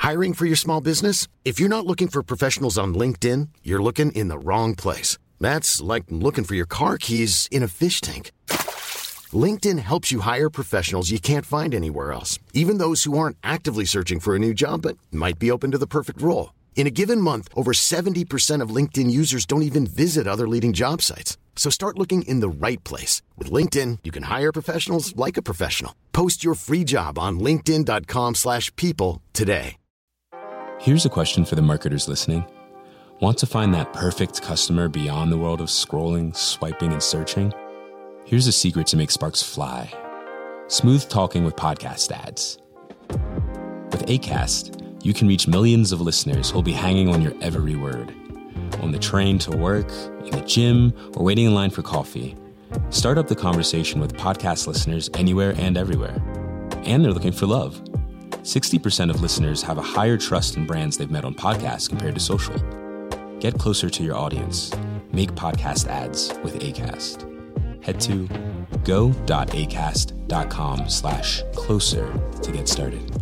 Hiring for your small business? If you're not looking for professionals on LinkedIn, you're looking in the wrong place. That's like looking for your car keys in a fish tank. LinkedIn helps you hire professionals you can't find anywhere else, even those who aren't actively searching for a new job but might be open to the perfect role. In a given month, over 70% of LinkedIn users don't even visit other leading job sites. So start looking in the right place. With LinkedIn, you can hire professionals like a professional. Post your free job on linkedin.com/people today. Here's a question for the marketers listening. Want to find that perfect customer beyond the world of scrolling, swiping, and searching? Here's a secret to make sparks fly. Smooth talking with podcast ads. With Acast, you can reach millions of listeners who'll be hanging on your every word. On the train to work, in the gym, or waiting in line for coffee. Start up the conversation with podcast listeners anywhere and everywhere. And they're looking for love. 60% of listeners have a higher trust in brands they've met on podcasts compared to social. Get closer to your audience. Make podcast ads with Acast. Head to go.acast.com/closer to get started.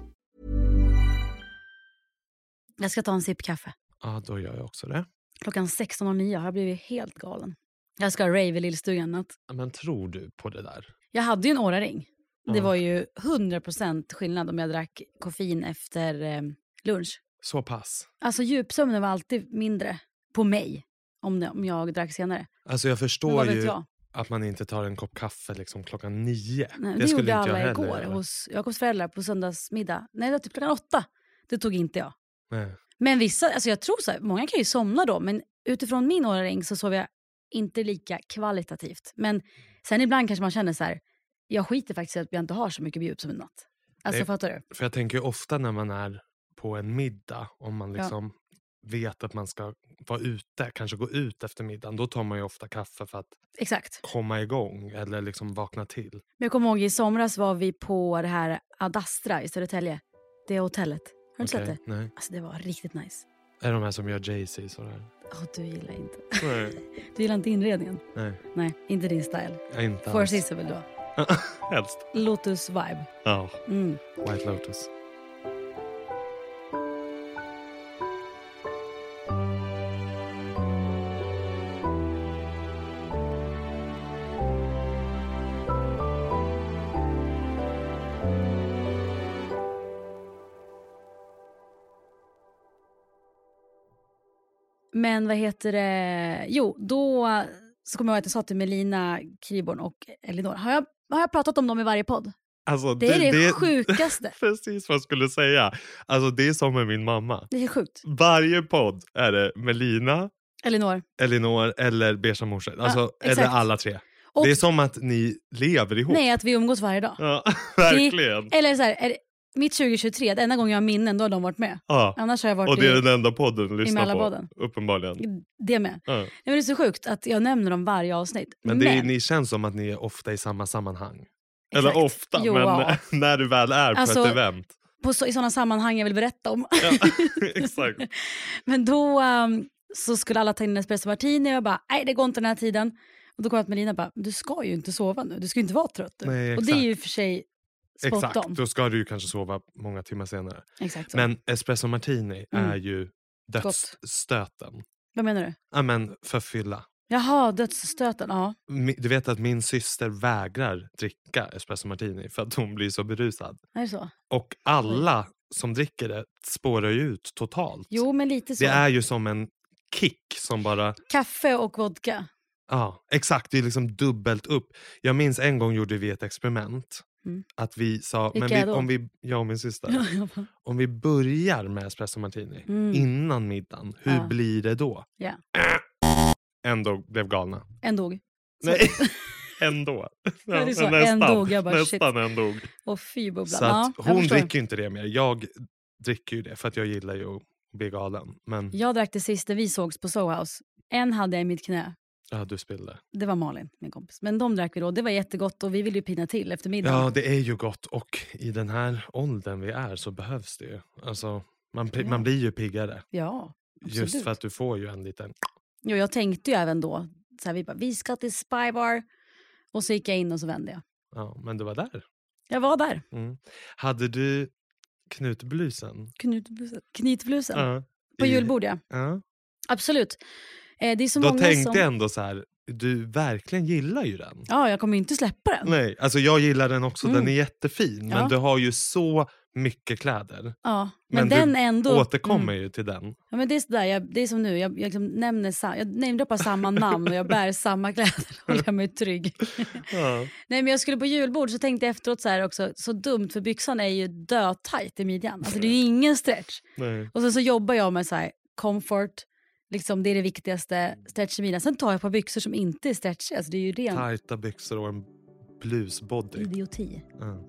Jag ska ta en sipp kaffe. Ja, då gör jag också det. Klockan 16:09 har jag blivit helt galen. Jag ska rave i lillstugan natt. Men tror du på det där? Jag hade ju en Oura-ring. Det var ju 100% skillnad om jag drack koffein efter lunch. Så pass? Alltså djupsömnen var alltid mindre på mig om jag drack senare. Alltså jag förstår ju jag? att man inte tar en kopp kaffe liksom klockan 9. Nej, det gjorde alla igår hos Jakobs föräldrar på söndagsmiddag. Nej, det var typ klockan 8. Det tog inte jag. Nej. Men vissa, alltså jag tror så här, många kan ju somna då. Men utifrån min Oura-ring så sov jag inte lika kvalitativt. Men sen ibland kanske man känner så här, jag skiter faktiskt i att jag inte har så mycket bjud som en natt. Alltså fattar du? För jag tänker ju ofta när man är på en middag, om man liksom vet att man ska vara ute, kanske gå ut efter middagen, då tar man ju ofta kaffe för att komma igång eller liksom vakna till. Men jag kommer ihåg i somras var vi på det här Adastra i Södertälje. Det är hotellet. Har du sett det? Nej. Alltså det var riktigt nice. Är de här som gör Jay-Z sådär? Du gillar inte. Nej. Du gillar inte inredningen? Nej, inte din style. Inte Four Seasons vill du ha? Helst. Lotus vibe. Ja, White Lotus. Men vad heter det? Jo, då så kommer jag ihåg att jag sa till Melina Kriborn och Elinor. Har jag pratat om dem i varje podd? Alltså, det är det sjukaste. Precis vad jag skulle säga. Alltså det är som med min mamma. Det är sjukt. Varje podd är det Melina, Elinor eller Beiga morsor. Alltså, eller alla tre. Och det är som att ni lever ihop. Nej, att vi umgås varje dag. Ja, verkligen. Eller så här, mitt 2023, det enda gången jag har minnen, då har de varit med. Ja. Annars har jag varit och det är den enda podden du lyssnar på. Uppenbarligen. Det med. Ja. Nej, men det är så sjukt att jag nämner dem varje avsnitt. Men ni känns som att ni är ofta i samma sammanhang. Exakt. Eller ofta, jo, men när du väl är på ett event. I sådana sammanhang jag vill berätta om. Ja, exakt. Men då så skulle alla ta in en espresso martini och jag bara, nej det går inte den här tiden. Och då kom jag till Melina och bara, du ska ju inte sova nu. Du ska ju inte vara trött. Nej, och det är ju för sig spot exakt, on. Då ska du ju kanske sova många timmar senare. Exakt så. Men espresso martini är ju dödsstöten. Vad menar du? Ja, men för fylla. Jaha, dödsstöten, ja. Du vet att min syster vägrar dricka espresso martini för att hon blir så berusad. Är det så? Och alla som dricker det spårar ju ut totalt. Jo, men lite så. Det är ju som en kick som bara... Kaffe och vodka. Ja, exakt. Det är liksom dubbelt upp. Jag minns en gång gjorde vi ett experiment. Att vi sa, jag och min syster, om vi börjar med espresso martini innan middagen, hur blir det då? Ja. Ändå blev galna. En dog. Nej, ändå. Ja, det är så. En dog. Jag bara, nästan en dog. Och fy bubblan. Så att hon dricker ju inte det mer. Jag dricker ju det för att jag gillar ju att bli galen. Men... Jag drack det sista vi sågs på Soho House. En hade jag i mitt knä. Ja, du spillde. Det var Malin, min kompis. Men de drack vi då. Det var jättegott och vi ville ju pina till efter middagen. Ja, det är ju gott. Och i den här åldern vi är så behövs det ju. Alltså, man blir ju piggare. Ja, absolut. Just för att du får ju en liten... Jo, jag tänkte ju även då. Så här, vi ska till Spybar. Och så gick jag in och så vände jag. Ja, men du var där. Jag var där. Hade du Knytblusen. På julbord, ja. Absolut. Det är så då många tänkte jag ändå så här, du verkligen gillar ju den. Ja, jag kommer inte släppa den. Nej, alltså jag gillar den också, den är jättefin. Men du har ju så mycket kläder. Ja, men den ändå återkommer ju till den. Ja, men det är sådär, det är som nu, jag liksom nämndroppar samma namn och jag bär samma kläder och håller mig trygg. Nej, men jag skulle på julbord så tänkte jag efteråt så här också, så dumt för byxan är ju dödtajt i midjan. Alltså det är ju ingen stretch. Nej. Och sen så jobbar jag med så här comfort, liksom det är det viktigaste, stretch i midjan. Sen tar jag på byxor som inte är stretchiga, alltså det är ju rent. Tajta byxor och en blusbody. Idioti.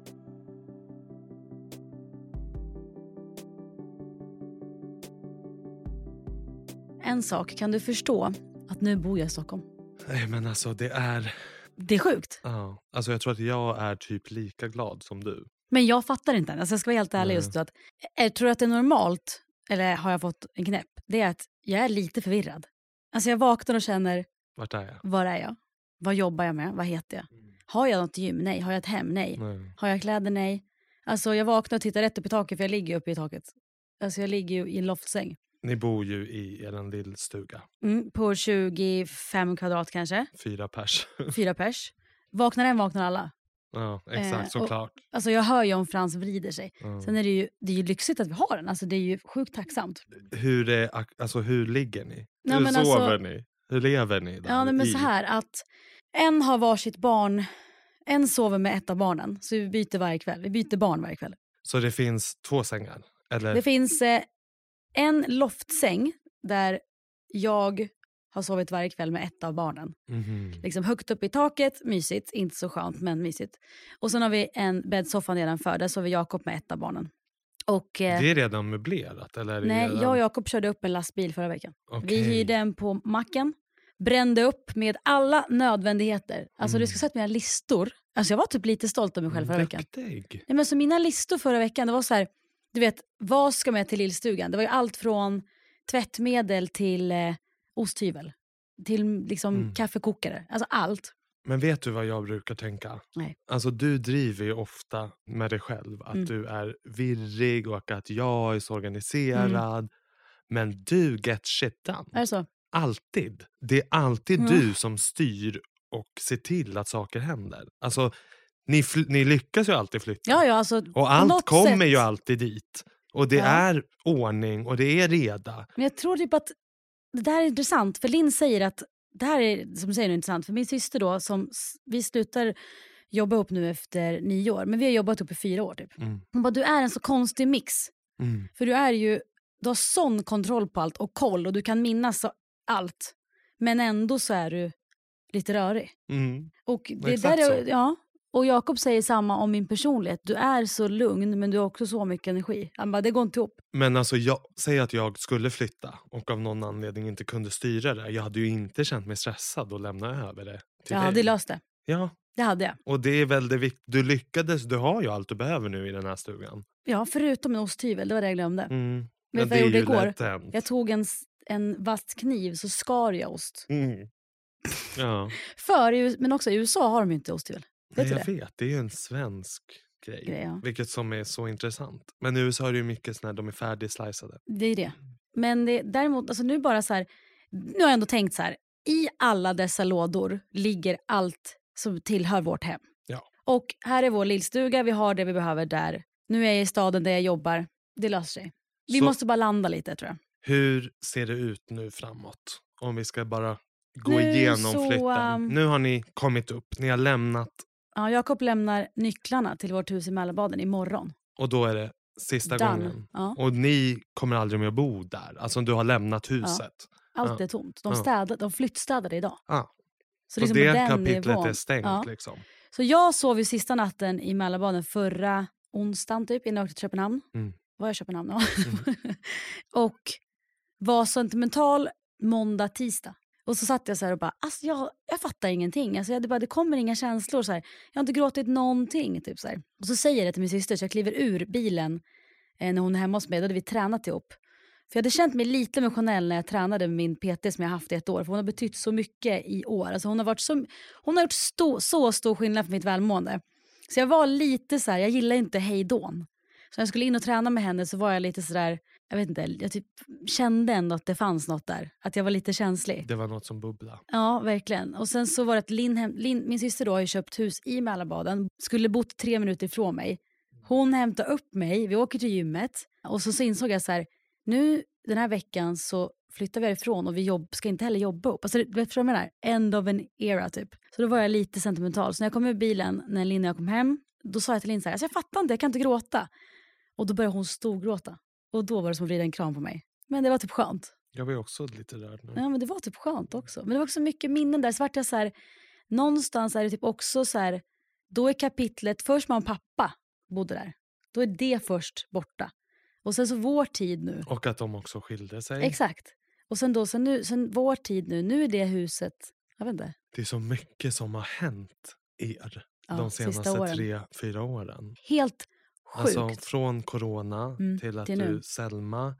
En sak, kan du förstå att nu bor jag i Stockholm? Nej, men alltså det är sjukt. Ja, alltså jag tror att jag är typ lika glad som du. Men jag fattar inte. Alltså jag ska vara helt ärlig just att jag tror att det är normalt, eller har jag fått en knäpp, det är att jag är lite förvirrad. Alltså jag vaknar och känner, vart är jag? Var är jag? Vad jobbar jag med? Vad heter jag? Har jag något gym? Nej. Har jag ett hem? Nej. Har jag kläder? Nej. Alltså jag vaknar och tittar rätt upp i taket, för jag ligger uppe i taket. Alltså jag ligger ju i en loftsäng. Ni bor ju i en lill stuga. På 25 kvadrat kanske. 4 pers. 4 pers. Vaknar alla. Ja, exakt, såklart. Alltså jag hör ju om Frans vrider sig. Sen är det är ju lyxigt att vi har den. Alltså det är ju sjukt tacksamt. Hur ligger ni? Hur sover ni? Hur lever ni där? Ja, men så här att en har varsitt barn. En sover med ett av barnen. Så vi byter varje kväll. Vi byter barn varje kväll. Så det finns 2 sängar? Eller? Det finns en loftsäng där jag har sovit varje kväll med ett av barnen. Liksom högt upp i taket, mysigt. Inte så skönt, men mysigt. Och sen har vi en bäddsoffa nedanför. Där sover Jakob med ett av barnen. Och, det är redan möblerat? Eller nej, redan... jag och Jakob körde upp en lastbil förra veckan. Okay. Vi hyrde den på macken. Brände upp med alla nödvändigheter. Alltså du ska säga mina listor. Alltså jag var typ lite stolt av mig själv förra veckan. Nej, men så mina listor förra veckan, det var så här, du vet, vad ska med till lillstugan? Det var ju allt från tvättmedel till osthyvel. Till liksom kaffekokare. Alltså allt. Men vet du vad jag brukar tänka? Nej. Alltså du driver ju ofta med dig själv. Att du är virrig och att jag är så organiserad. Men du get shit done. Är det så? Alltid. Det är alltid du som styr och ser till att saker händer. Alltså ni lyckas ju alltid flytta. Ja, alltså, och allt kommer ju alltid dit. Och det är ordning och det är reda. Men jag tror typ att det där är intressant. För Linn säger att det här är, som säger, intressant. För min syster då, som vi slutar jobba upp nu efter 9 år. Men vi har jobbat upp i 4 år typ. Hon bara, du är en så konstig mix. För du har sån kontroll på allt och koll. Och du kan minnas allt. Men ändå så är du lite rörig. Och det där och Jakob säger samma om min personlighet. Du är så lugn, men du har också så mycket energi. Han bara, det går inte ihop. Men alltså, säg att jag skulle flytta och av någon anledning inte kunde styra det. Jag hade ju inte känt mig stressad och lämna över det till dig. Ja, det löste. Ja. Det hade jag. Och det är väldigt viktigt. Du lyckades, du har ju allt du behöver nu i den här stugan. Ja, förutom en osthyvel, det var det jag glömde. Men vet vad jag gjorde igår? Jag tog en vass kniv, så skar jag ost. Ja. Men också i USA har de inte osthyvel. Jag vet, det är ju en svensk grej. Vilket som är så intressant. Men i USA är det ju mycket sådär, de är färdigsliceade. Det är det. Men däremot, alltså nu bara så här, nu har jag ändå tänkt så här, i alla dessa lådor ligger allt som tillhör vårt hem. Ja. Och här är vår lillstuga, vi har det vi behöver där. Nu är jag i staden där jag jobbar, det löser sig. Vi måste bara landa lite, tror jag. Hur ser det ut nu framåt? Om vi ska bara gå igenom flytten. Nu har ni kommit upp, ni har lämnat. Ja, Jakob lämnar nycklarna till vårt hus i Mälarbaden imorgon. Och då är det sista gången. Ja. Och ni kommer aldrig mer bo där. Alltså du har lämnat huset. Ja. Allt är tomt. De flyttstädade idag. Ja. Så liksom det kapitlet är stängt. Ja. Liksom. Så jag sov ju sista natten i Mälarbaden förra onsdagen typ, innan jag åkte till Köpenhamn. Var jag i Köpenhamn? Ja. Och var sentimental måndag, tisdag. Och så satt jag så här och bara, alltså jag fattar ingenting. Alltså det kommer inga känslor så här. Jag har inte gråtit någonting typ så här. Och så säger jag det till min syster, så jag kliver ur bilen när hon är hemma hos mig. Då hade vi tränat ihop. För jag hade känt mig lite emotionell när jag tränade med min PT som jag haft i 1 år. För hon har betytt så mycket i år. Alltså hon har gjort så stor skillnad för mitt välmående. Så jag var lite så här, jag gillar inte hejdån. Så när jag skulle in och träna med henne så var jag lite sådär, jag vet inte, jag typ kände ändå att det fanns något där. Att jag var lite känslig. Det var något som bubbla. Ja, verkligen. Och sen så var det att Linn, min syster då, har ju köpt hus i Mälarbaden. Skulle bott 3 minuter ifrån mig. Hon hämtade upp mig, vi åker till gymmet. Och så insåg jag så här, nu den här veckan så flyttar vi ifrån och vi ska inte heller jobba upp. Alltså, du vet vad jag menar? End of an era typ. Så då var jag lite sentimental. Så när jag kom ur bilen, när Linn och jag kom hem, då sa jag till Linn så här, alltså jag fattar inte, jag kan inte gråta. Och då började hon storgråta. Och då var det som att vrida en kram på mig. Men det var typ skönt. Jag var också lite rörd nu. Ja, men det var typ skönt också. Men det var också mycket minnen där. Så vart jag så här, någonstans är det typ också så här, då är kapitlet, först man och pappa bodde där. Då är det först borta. Och sen så vår tid nu. Och att de också skilde sig. Exakt. Och sen vår tid nu är det huset, jag vet inte. Det är så mycket som har hänt de senaste 3-4 åren. Helt sjukt. Alltså från corona till att du, Selma,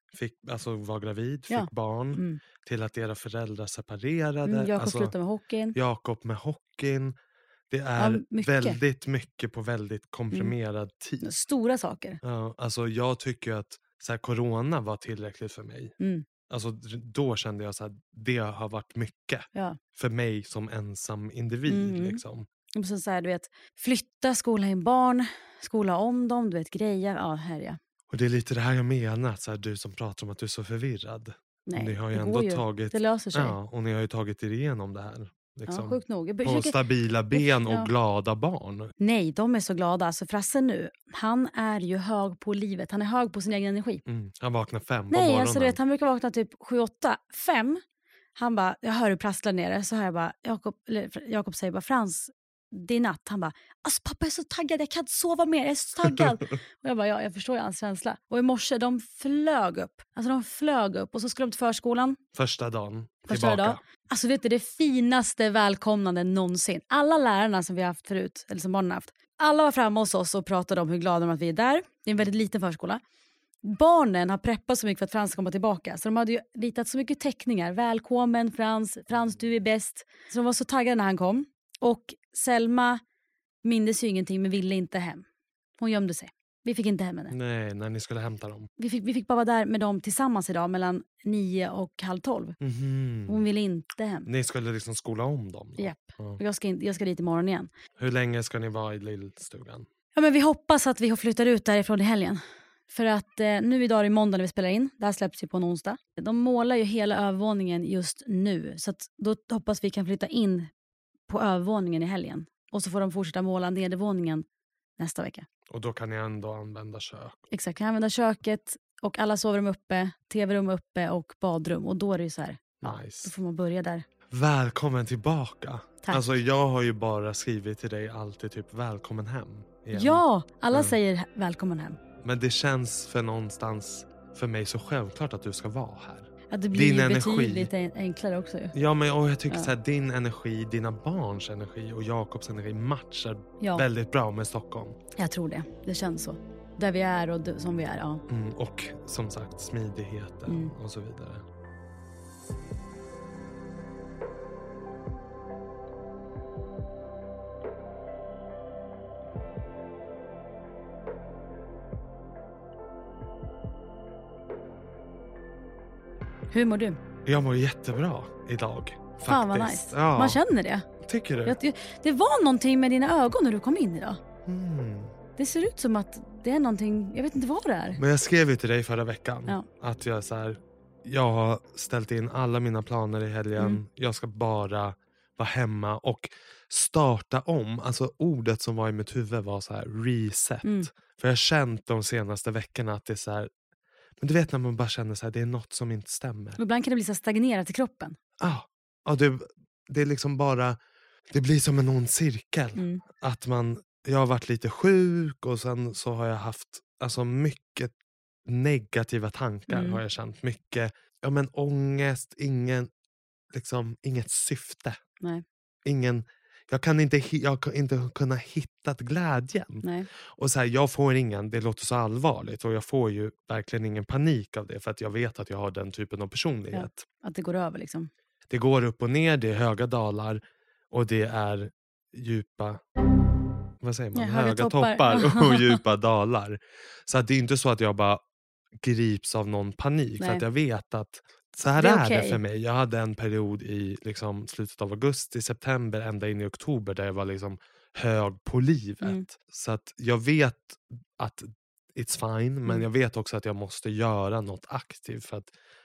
var gravid, fick barn. Till att era föräldrar separerade. Jakob slutade med hockeyn. Jakob med hockeyn. Det är väldigt mycket på väldigt komprimerad tid. Stora saker. Ja, alltså jag tycker att så här, corona var tillräckligt för mig. Alltså då kände jag så här, det har varit mycket för mig som ensam individ liksom. Och så här, du vet, flytta, skola in barn, skola om dem, du vet, grejer. Ja, här är. Och det är lite det här jag menar, så här, du som pratar om att du är så förvirrad. Nej, ni har ju ändå tagit, det löser sig. Ja, och ni har ju tagit er igenom det här. Liksom, ja, sjukt nog. på stabila ben och glada barn. Nej, de är så glada. Alltså Frasse nu, han är ju hög på livet. Han är hög på sin egen energi. Han vaknar 5 på morgonen. morgonen. Alltså, du vet, han brukar vakna typ 7-8. 5. Han bara, jag hör hur prasslar nere. Så hör jag bara, Jakob säger bara, Frans, det är natt. Han bara, alltså pappa är så taggad, jag kan inte sova mer, jag är så taggad. Och jag bara, ja, jag förstår ju hans känsla. Och i morse, de flög upp. Och så skulle de till förskolan. Första dagen. Alltså vet du, det finaste välkomnande någonsin. Alla lärarna som vi har haft förut, eller som barnen har haft. Alla var framme hos oss och pratade om hur glada de att vi är där. Det är en väldigt liten förskola. Barnen har preppat så mycket för att Frans ska komma tillbaka. Så de hade ju ritat så mycket teckningar. Välkommen Frans, du är bäst. Så de var så taggade när han kom. Och Selma mindes ju ingenting men ville inte hem. Hon gömde sig. Vi fick inte hem henne. Nej, när ni skulle hämta dem. Vi fick bara vara där med dem tillsammans idag mellan 9 och 11:30. Hon ville inte hem. Ni skulle liksom skola om dem? Japp. Jag ska dit imorgon igen. Hur länge ska ni vara i lillstugan? Ja, men vi hoppas att vi flyttar ut därifrån i helgen. För att nu idag är det måndag när vi spelar in. Det här släpps ju på en onsdag. De målar ju hela övervåningen just nu. Så att då hoppas vi kan flytta in på övervåningen i helgen. Och så får de fortsätta måla nedervåningen nästa vecka. Och då kan ni ändå använda kök. Exakt, kan använda köket och alla sovrum uppe, tv-rum uppe och badrum. Och då är det ju så här, nice. Då får man börja där. Välkommen tillbaka. Tack. Alltså jag har ju bara skrivit till dig alltid typ välkommen hem. Igen. Ja, alla säger välkommen hem. Men det känns för mig så självklart att du ska vara här. Ja, det blir ju betydligt enklare också ju. Ja, men och jag tycker så här, din energi, dina barns energi och Jakobs energi matchar väldigt bra med Stockholm. Jag tror det. Det känns så. Där vi är och som vi är, ja. Och som sagt smidigheten och så vidare. Hur mår du? Jag mår jättebra idag. Fan vad nice. Ja. Man känner det. Tycker du? Det var någonting med dina ögon när du kom in idag. Det ser ut som att det är någonting, jag vet inte vad det är. Men jag skrev ju till dig förra veckan att jag har ställt in alla mina planer i helgen. Jag ska bara vara hemma och starta om. Alltså ordet som var i mitt huvud var så här reset. För jag har känt de senaste veckorna att det är så här. Men du vet när man bara känner så här, det är något som inte stämmer. Och ibland kan det bli så stagnerat i kroppen. Ja, det är liksom bara, det blir som en ond cirkel. Att jag har varit lite sjuk och sen så har jag haft alltså mycket negativa tankar har jag känt. Mycket, ångest, inget syfte. Nej. Jag har inte kunnat hitta glädjen. Nej. Och så här, jag får ingen, det låter så allvarligt och jag får ju verkligen ingen panik av det för att jag vet att jag har den typen av personlighet. Ja, att det går över liksom. Det går upp och ner, det är höga dalar och det är djupa vad säger man? Höga toppar och djupa dalar. Så att det är inte så att jag bara grips av någon panik. Nej. För att jag vet att så här är det för mig. Jag hade en period i liksom, slutet av augusti, september, ända in i oktober där jag var liksom hög på livet. Så att jag vet att it's fine, men jag vet också att jag måste göra något aktivt för att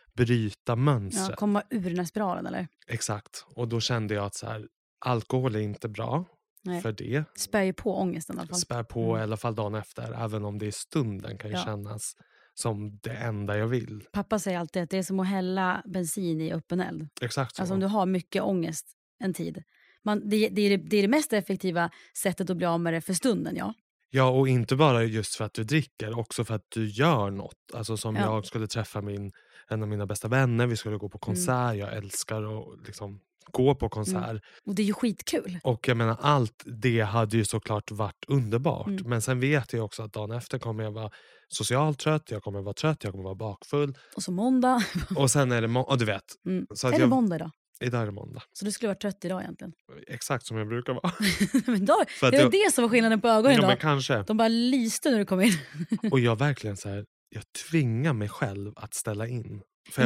bryta mönstret. Ja, komma ur den här spiralen, eller? Exakt. Och då kände jag att så här, alkohol är inte bra. Nej. För det. Spär ju på ångesten i alla fall. Spär på i alla fall dagen efter. Även om det i stunden kan ju kännas som det enda jag vill. Pappa säger alltid att det är som att hälla bensin i öppen eld. Exakt så. Alltså om du har mycket ångest en tid. Det är det mest effektiva sättet att bli av med det för stunden, ja. Ja, och inte bara just för att du dricker. Också för att du gör något. Alltså som jag skulle träffa en av mina bästa vänner. Vi skulle gå på konsert. Jag älskar att liksom gå på konsert. Och det är ju skitkul. Och jag menar, allt det hade ju såklart varit underbart. Men sen vet jag också att dagen efter kommer jag vara socialt trött. Jag kommer vara trött, jag kommer vara bakfull. Och så måndag. Och sen är det du vet. Så att är det måndag idag? Idag är det måndag. Så du skulle vara trött idag egentligen? Exakt som jag brukar vara. Men då, det var det som var skillnaden på ögonen idag. Men kanske. De bara lyste när du kom in. Och jag verkligen så här, jag tvingar mig själv att ställa in. För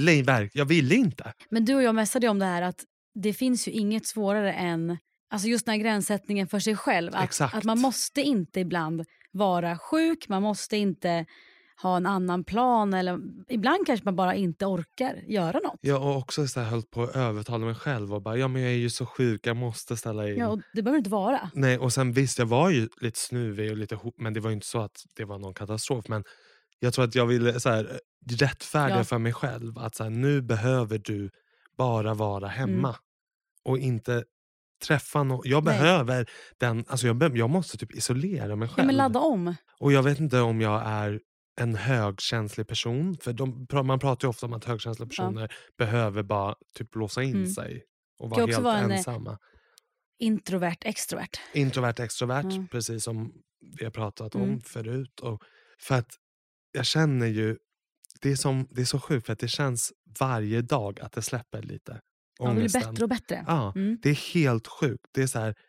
jag ville inte. Men du och jag mässade om det här att det finns ju inget svårare än alltså just den här gränssättningen för sig själv. Att man måste inte ibland vara sjuk, man måste inte ha en annan plan. Eller ibland kanske man bara inte orkar göra något. Jag har också så här höll på att övertala mig själv och bara, men jag är ju så sjuk, jag måste ställa in. Ja, och det behöver inte vara. Nej, och sen visst, jag var ju lite snuvig och lite men det var ju inte så att det var någon katastrof. Men jag tror att jag ville så här, rättfärdiga för mig själv att så här, nu behöver du bara vara hemma. Och inte träffa någon. Jag behöver den, alltså jag måste typ isolera mig själv. Ja, men ladda om. Och jag vet inte om jag är en högkänslig person. För man pratar ju ofta om att högkänsliga personer behöver bara typ låsa in sig. Och vara helt ensamma. Introvert, extrovert. Introvert, extrovert. Precis som vi har pratat om förut. Och för att jag känner ju, det är så sjukt för att det känns varje dag att det släpper lite. Ja, det blir bättre och bättre. Ja, det är helt sjukt. Det är så här,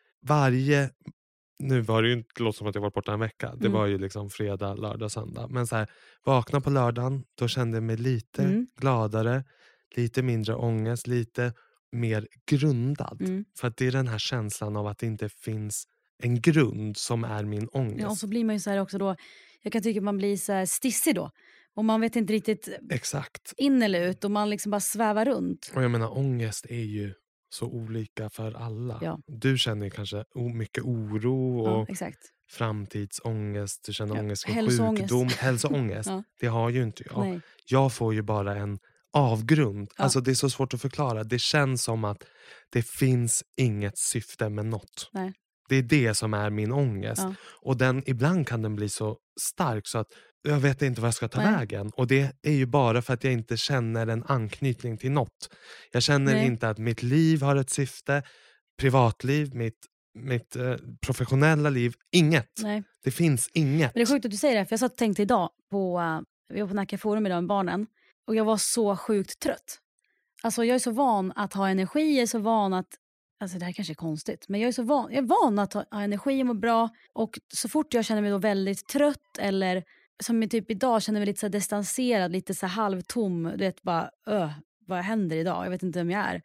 nu var det ju inte låt som att jag var borta en vecka. Det var ju liksom fredag, lördag, söndag. Men så här, vakna på lördagen, då kände jag mig lite gladare, lite mindre ångest, lite mer grundad. För att det är den här känslan av att det inte finns en grund som är min ångest. Ja, och så blir man ju så här också då, jag kan tycka att man blir så här stissig då. Och man vet inte riktigt in eller ut och man liksom bara svävar runt. Och jag menar, ångest är ju så olika för alla. Ja. Du känner kanske mycket oro och framtidsångest. Du känner ångest för sjukdom. Hälsoångest. Det har ju inte jag. Nej. Jag får ju bara en avgrund. Ja. Alltså det är så svårt att förklara. Det känns som att det finns inget syfte med något. Nej. Det är det som är min ångest. Ja. Och ibland kan den bli så stark så att jag vet inte vad jag ska ta vägen. Och det är ju bara för att jag inte känner en anknytning till något. Jag känner inte att mitt liv har ett syfte. Privatliv, mitt professionella liv. Inget. Nej. Det finns inget. Men det är sjukt att du säger det. För jag satt och tänkte idag vi var på Nacka Forum idag med barnen. Och jag var så sjukt trött. Alltså jag är så van att ha energi. Jag är så van att alltså det här kanske är konstigt. Men jag är van att ha energi och må bra. Och så fort jag känner mig då väldigt trött eller som typ idag känner mig lite så här distanserad, lite så här halvtom, du vet bara, vad händer idag? Jag vet inte vem jag är.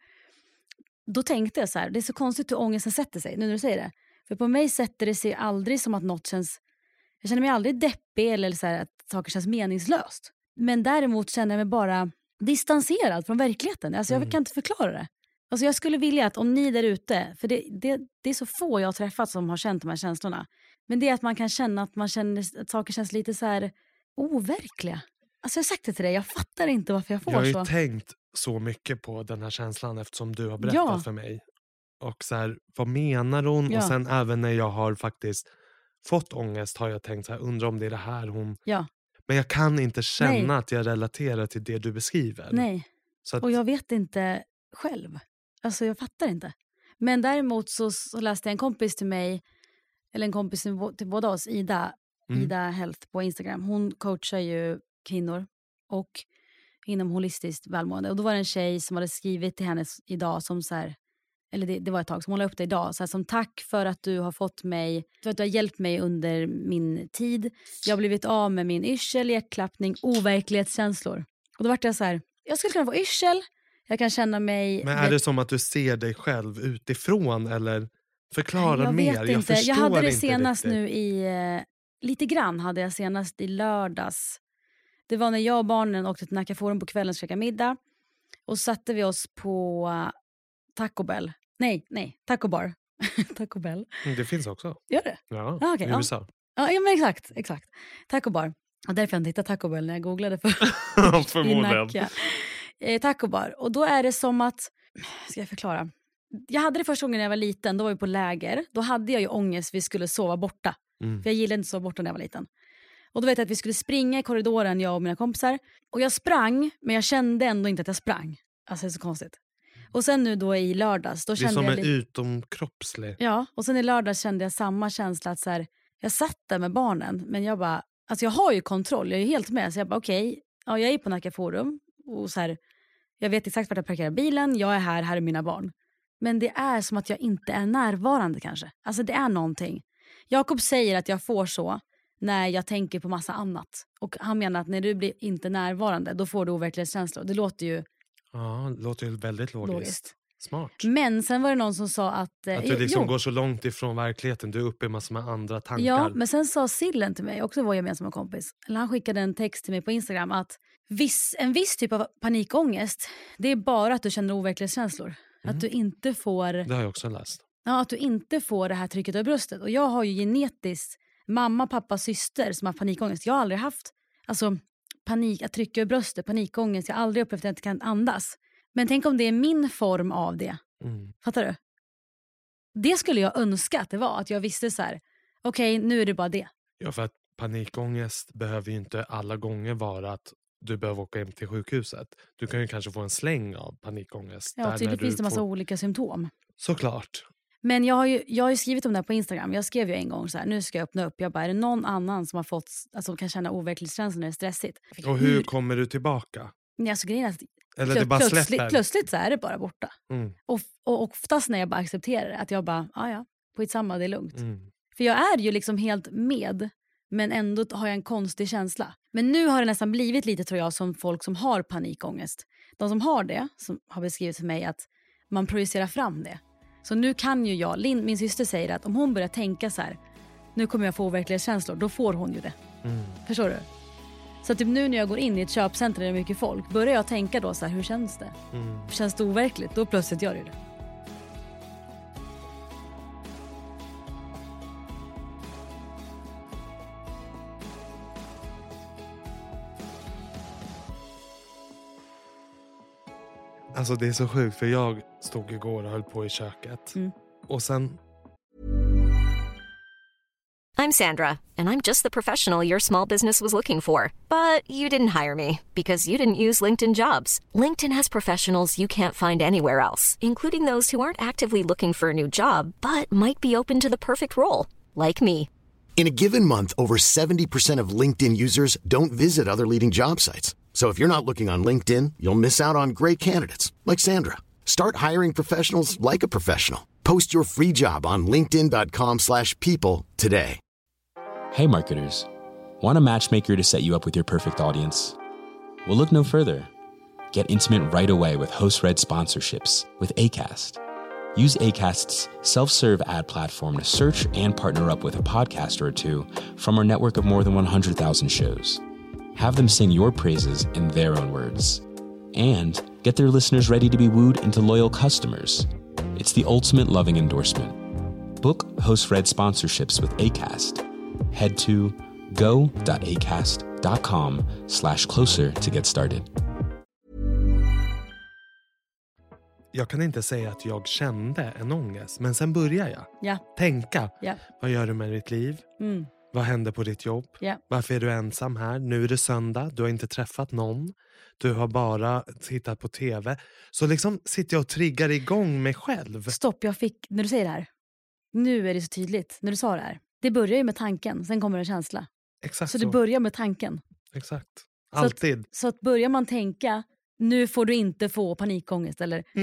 Då tänkte jag så här, det är så konstigt hur ångesten sätter sig, nu när du säger det. För på mig sätter det sig aldrig som att något känns, jag känner mig aldrig deppig eller så här, att saker känns meningslöst. Men däremot känner jag mig bara distanserad från verkligheten. Alltså jag kan inte förklara det. Alltså jag skulle vilja att om ni där ute, för det är så få jag har träffat som har känt de här känslorna. Men det är att man kan känna att saker känns lite så här overkliga. Alltså jag har sagt det till dig, jag fattar inte varför jag får så. Jag har ju tänkt så mycket på den här känslan eftersom du har berättat för mig. Och så här, vad menar hon? Ja. Och sen även när jag har faktiskt fått ångest har jag tänkt så här, undrar om det är det här hon... Ja. Men jag kan inte känna att jag relaterar till det du beskriver. Nej, så att... och jag vet inte själv. Alltså jag fattar inte. Men däremot så läste jag en kompis till mig, eller en kompis till båda oss, Ida Health på Instagram. Hon coachar ju kvinnor och inom holistiskt välmående. Och då var det en tjej som hade skrivit till henne idag som så här, eller det var ett tag som hon la upp det idag. Så här, som tack för att du har fått mig, för att du har hjälpt mig under min tid. Jag har blivit av med min yrsel, hjärtklappning, overklighetskänslor. Och då var jag så här, jag skulle kunna få yrsel, jag kan känna mig... Men är det som att du ser dig själv utifrån eller förklara mer? Jag vet inte. Jag hade det senast riktigt. Nu i... lite grann hade jag senast i lördags. Det var när jag och barnen åkte till Nacka Forum på kvällen och käkade middag. Och satte vi oss på Taco Bell. Nej, Taco Bar. Taco Bell. Det finns också. Gör det? Ja, okay, i USA. Ja, men exakt. Taco Bar. Och därför jag inte hittade Taco Bell när jag googlade för förmodligen. Taco Bar. Och då är det som att, ska jag förklara? Jag hade det första gången när jag var liten, då var vi på läger. Då hade jag ju ångest, vi skulle sova borta. För jag gillade inte att sova borta när jag var liten. Och då vet jag att vi skulle springa i korridoren, jag och mina kompisar. Och jag sprang, men jag kände ändå inte att jag sprang. Alltså det är så konstigt. Och sen nu då i lördags, då kände jag... Det är som en utomkroppslig. Ja, och sen i lördags kände jag samma känsla att så här, jag satt där med barnen, men jag bara... Alltså jag har ju kontroll, jag är helt med. Så jag bara okej, ja, jag är på Nacka Forum. Och så här, jag vet exakt vart jag parkerar bilen, jag är här är mina barn. Men det är som att jag inte är närvarande kanske. Alltså det är någonting. Jakob säger att jag får så när jag tänker på massa annat. Och han menar att när du blir inte närvarande, då får du overklighetskänslor. Det låter ju... Ja, det låter ju väldigt logiskt. Smart. Men sen var det någon som sa att du liksom går så långt ifrån verkligheten. Du är uppe i massor med andra tankar. Ja, men sen sa Sillen till mig, också vår gemensamma kompis. Eller han skickade en text till mig på Instagram att en viss typ av panikångest, det är bara att du känner overklighetskänslor. Att du inte får... Det har jag också läst. Ja, att du inte får det här trycket över bröstet. Och jag har ju genetiskt mamma, pappa, syster som har panikångest. Jag har aldrig haft panik, att trycka över bröstet, panikångest. Jag har aldrig upplevt att jag inte kan andas. Men tänk om det är min form av det. Fattar du? Det skulle jag önska att det var. Att jag visste så här, okej, nu är det bara det. Ja, för att panikångest behöver ju inte alla gånger vara att du behöver åka hem till sjukhuset. Du kan ju kanske få en släng av panikångest. Ja, tydligt finns det massa olika symptom. Såklart. Men jag har ju skrivit om det här på Instagram. Jag skrev ju en gång så här, nu ska jag öppna upp. Jag bara, är det någon annan som har fått, alltså kan känna overklighetskänslan när det är stressigt? Och hur kommer du tillbaka? Nej, alltså grejen är att eller det bara släpper. Plötsligt så är det bara borta. Och oftast när jag bara accepterar det, att jag bara, ja, skitsamma, det är lugnt. För jag är ju liksom helt med, men ändå har jag en konstig känsla. Men nu har det nästan blivit lite, tror jag, som folk som har panikångest. De som har det, som har beskrivit för mig att man projicerar fram det. Så nu kan ju jag, min syster säger att om hon börjar tänka så här, nu kommer jag få overklighetskänslor, då får hon ju det. Förstår du? Så typ nu när jag går in i ett köpcenter där det är mycket folk, börjar jag tänka då så här, hur känns det? Känns det overkligt? Då plötsligt gör det. Alltså det är så sjukt, för jag stod igår och höll på i köket. Och sen... I'm Sandra, and I'm just the professional your small business was looking for. But you didn't hire me, because you didn't use LinkedIn Jobs. LinkedIn has professionals you can't find anywhere else, including those who aren't actively looking for a new job, but might be open to the perfect role, like me. In a given month, over 70% of LinkedIn users don't visit other leading job sites. So if you're not looking on LinkedIn, you'll miss out on great candidates like Sandra. Start hiring professionals like a professional. Post your free job on linkedin.com/people today. Hey marketers, want a matchmaker to set you up with your perfect audience? Well, look no further. Get intimate right away with host-read sponsorships with Acast. Use Acast's self-serve ad platform to search and partner up with a podcaster or two from our network of more than 100,000 shows. Have them sing your praises in their own words. And get their listeners ready to be wooed into loyal customers. It's the ultimate loving endorsement. Book host-read sponsorships with Acast. Head to go.acast.com/closer to get started. Jag kan inte säga att jag kände en ångest, men sen börjar jag tänka. Vad gör du med ditt liv? Vad händer på ditt jobb? Varför är du ensam här? Nu är det söndag, du har inte träffat någon. Du har bara tittat på tv. Så liksom sitter jag och triggar igång mig själv. Stopp, när du säger det här. Nu är det så tydligt, när du sa det här. Det börjar ju med tanken, sen kommer en känsla. Exakt så. Det börjar med tanken. Exakt, alltid. Så att börjar man tänka, nu får du inte få panikångest. Eller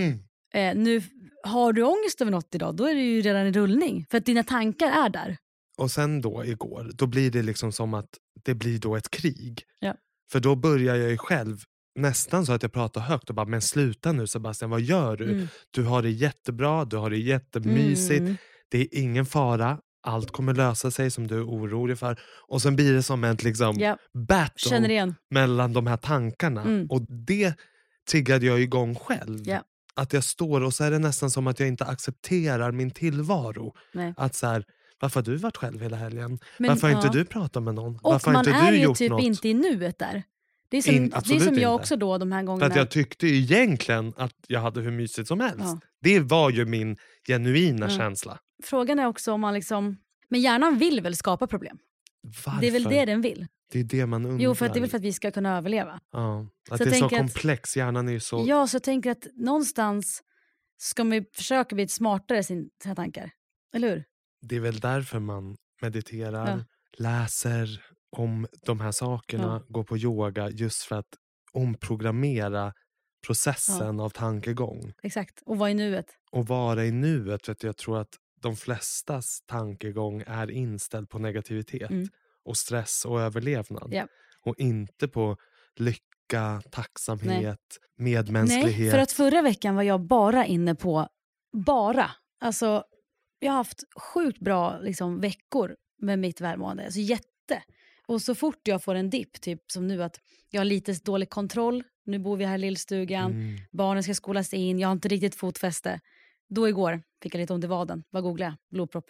Nu har du ångest över något idag, då är det ju redan i rullning. För att dina tankar är där. Och sen då igår, då blir det liksom som att det blir då ett krig. Ja. För då börjar jag ju själv nästan så att jag pratar högt och bara, men sluta nu Sebastian, vad gör du? Du har det jättebra, du har det jättemysigt. Det är ingen fara. Allt kommer lösa sig som du är orolig för. Och sen blir det som ett liksom battle mellan de här tankarna. Och det triggade jag igång själv. Att jag står och så är det nästan som att jag inte accepterar min tillvaro. Nej. Att så här, varför har du varit själv hela helgen? Varför har inte du pratat med någon? Och varför man har inte är du ju gjort typ något? inte i nuet där. Det är som jag också då de här gångerna. För att jag tyckte ju egentligen att jag hade hur mysigt som helst. Ja. Det var ju min genuina känsla. Frågan är också om man liksom... Men hjärnan vill väl skapa problem? Varför? Det är väl det den vill. Det är det man undrar. Jo, för att det är väl för att vi ska kunna överleva. Ja, att så det är så komplex. Hjärnan är ju så... Ja, så jag tänker att någonstans ska man försöka bli smartare sina tankar. Eller hur? Det är väl därför man mediterar, läser om de här sakerna, går på yoga, just för att omprogrammera processen av tankegång. Exakt, och vara i nuet. Och vara i nuet, för att jag tror att de flestas tankegång är inställd på negativitet och stress och överlevnad. Ja. Och inte på lycka, tacksamhet, medmänsklighet. Nej, för att förra veckan var jag bara inne på Alltså, jag har haft sjukt bra liksom, veckor med mitt välmående. Alltså Och så fort jag får en dipp, typ som nu att jag har lite dålig kontroll. Nu bor vi här i lillstugan. Barnen ska skolas in. Jag har inte riktigt fotfäste. Då igår fick jag lite ont i vaden. Vad googlade jag? Blodpropp.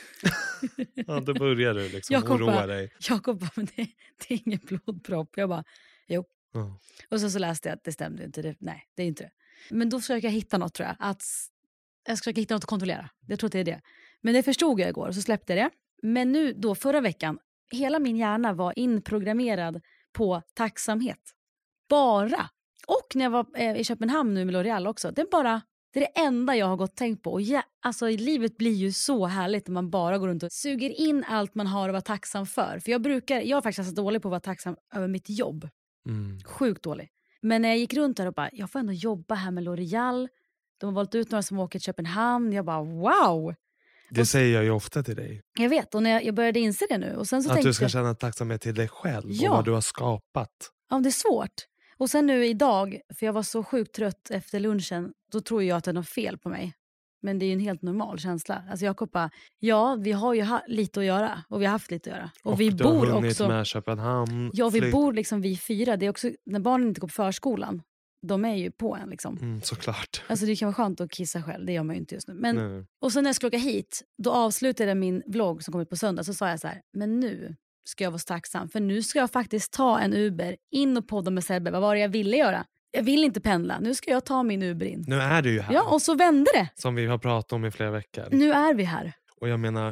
Ja, då börjar du liksom oroa dig. Jakob bara, men det är ingen blodpropp. Jag bara, jo. Och så läste jag att det stämde inte. Nej, det är inte det. Men då försöker jag hitta något, tror jag. Jag ska hitta något att kontrollera. Jag tror att det är det. Men det förstod jag igår och så släppte jag det. Men nu då förra veckan, hela min hjärna var inprogrammerad på tacksamhet. Bara. Och när jag var i Köpenhamn nu med L'Oreal också. Det är det enda jag har gått och tänkt på. Och alltså livet blir ju så härligt när man bara går runt och suger in allt man har att vara tacksam för. För jag är faktiskt så dålig på att vara tacksam över mitt jobb. Sjukt dålig. Men när jag gick runt där och bara, jag får ändå jobba här med L'Oreal. De har valt ut några som åker till Köpenhamn. Jag bara, wow! Det säger jag ju ofta till dig. Jag vet, och när jag började inse det nu. Och sen så att du ska känna tacksamhet till dig själv och vad du har skapat. Ja, det är svårt. Och sen nu idag, för jag var så sjukt trött efter lunchen, då tror jag att det är något fel på mig. Men det är ju en helt normal känsla. Alltså Jakob bara, vi har ju lite att göra. Och vi har haft lite att göra. Och vi bor också med Köpenhamn. Ja, vi bor liksom vi 4. Det är också, när barnen inte går på förskolan, de är ju på en liksom. Såklart. Alltså det kan vara skönt att kissa själv, det gör man ju inte just nu. Men, och sen när jag skulle åka hit, då avslutade jag min vlogg som kom ut på söndag. Så sa jag så här, men nu ska jag vara så tacksam. För nu ska jag faktiskt ta en Uber in och podda med Sebbe. Vad var det jag ville göra? Jag vill inte pendla. Nu ska jag ta min Uber in. Nu är du ju här. Ja, och så vände det. Som vi har pratat om i flera veckor. Nu är vi här. Och jag menar,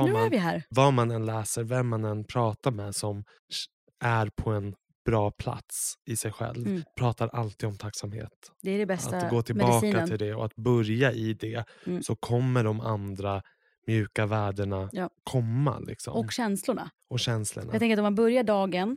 vad man än läser, vem man än pratar med som är på en bra plats i sig själv, pratar alltid om tacksamhet. Det är det bästa. Att gå tillbaka till det och att börja i det, så kommer de andra mjuka värdena komma. Liksom. Och känslorna. Jag tänker att om man börjar dagen,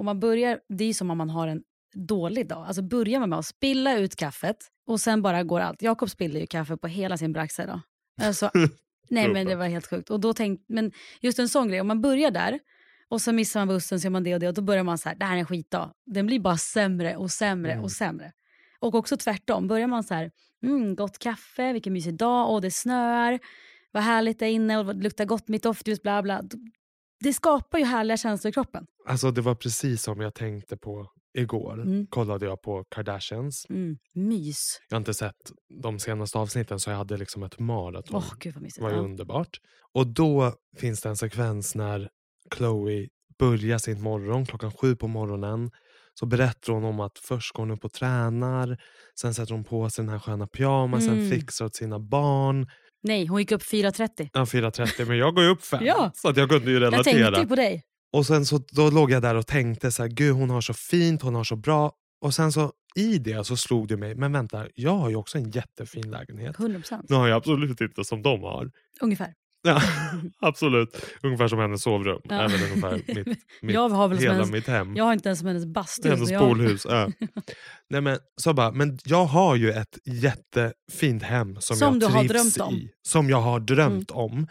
det är som om man har en dålig dag. Alltså börjar man med att spilla ut kaffet och sen bara går allt. Jakob spillde ju kaffe på hela sin braxa idag. Alltså, nej men det var helt sjukt. Och då men just en sån grej, om man börjar där och så missar man bussen så gör man det och det och då börjar man så här, det här är en skitdag. Den blir bara sämre och sämre och sämre. Och också tvärtom, börjar man så här, gott kaffe, vilken mysig dag, och det snöar, vad härligt det är inne och det luktar gott, mitt doftljus, bla bla. Det skapar ju härliga känslor i kroppen. Alltså det var precis som jag tänkte på igår. Kollade jag på Kardashians. Mys. Jag har inte sett de senaste avsnitten, så jag hade liksom ett maraton. Gud vad mysigt. Det var ju underbart. Och då finns det en sekvens när Chloe börjar sin morgon 7:00 på morgonen. Så berättar hon om att först går hon upp och tränar. Sen sätter hon på sig den här sköna pyjamasen, fixar åt sina barn. Nej, hon gick upp 4:30. Ja, 4:30, men jag går ju upp 5. Ja. Så att jag kunde ju relatera. Jag tänkte på dig. Och sen så då låg jag där och tänkte så här, gud hon har så fint, hon har så bra. Och sen så i det så slog det mig, men vänta, jag har ju också en jättefin lägenhet. 100%. Nu har jag absolut inte som de har. Ungefär. Ja, absolut. Ungefär som hennes sovrum. Ja. Även ungefär jag har väl hela mitt hem. Jag har inte ens som hennes bastu. Hennes poolhus. Ja. Nej, men, men jag har ju ett jättefint hem som jag du trivs har drömt om. i. Som jag har drömt om.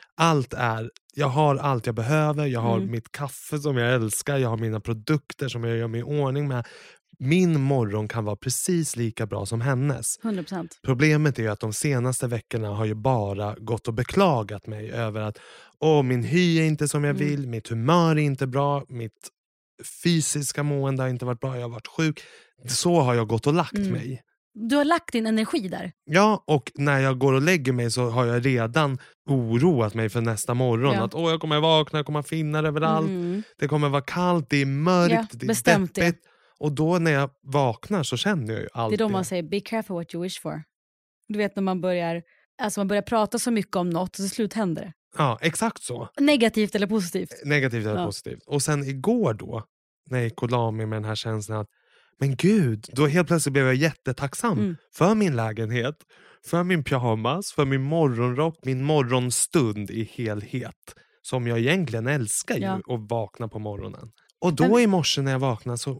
Jag har allt jag behöver. Jag har mitt kaffe som jag älskar. Jag har mina produkter som jag gör mig i ordning med. Min morgon kan vara precis lika bra som hennes. 100%. Problemet är att de senaste veckorna har ju bara gått och beklagat mig över att min hy är inte som jag vill, mitt humör är inte bra, mitt fysiska mående har inte varit bra, jag har varit sjuk. Så har jag gått och lagt mig. Du har lagt din energi där. Ja, och när jag går och lägger mig så har jag redan oroat mig för nästa morgon. Att jag kommer vakna, jag kommer finna överallt. Det kommer vara kallt, det är mörkt, det är deppigt. Det. Och då när jag vaknar så känner jag ju allt. Det är då man säger, be careful what you wish for. Du vet när man börjar prata så mycket om något och till slut händer det. Ja, exakt så. Negativt eller positivt? Negativt eller positivt. Och sen igår då, när jag gick och la mig med den här känslan att men gud, då helt plötsligt blev jag jättetacksam för min lägenhet, för min pyjamas, för min morgonrock, min morgonstund i helhet. Som jag egentligen älskar ju att vakna på morgonen. Och då i morse när jag vaknade så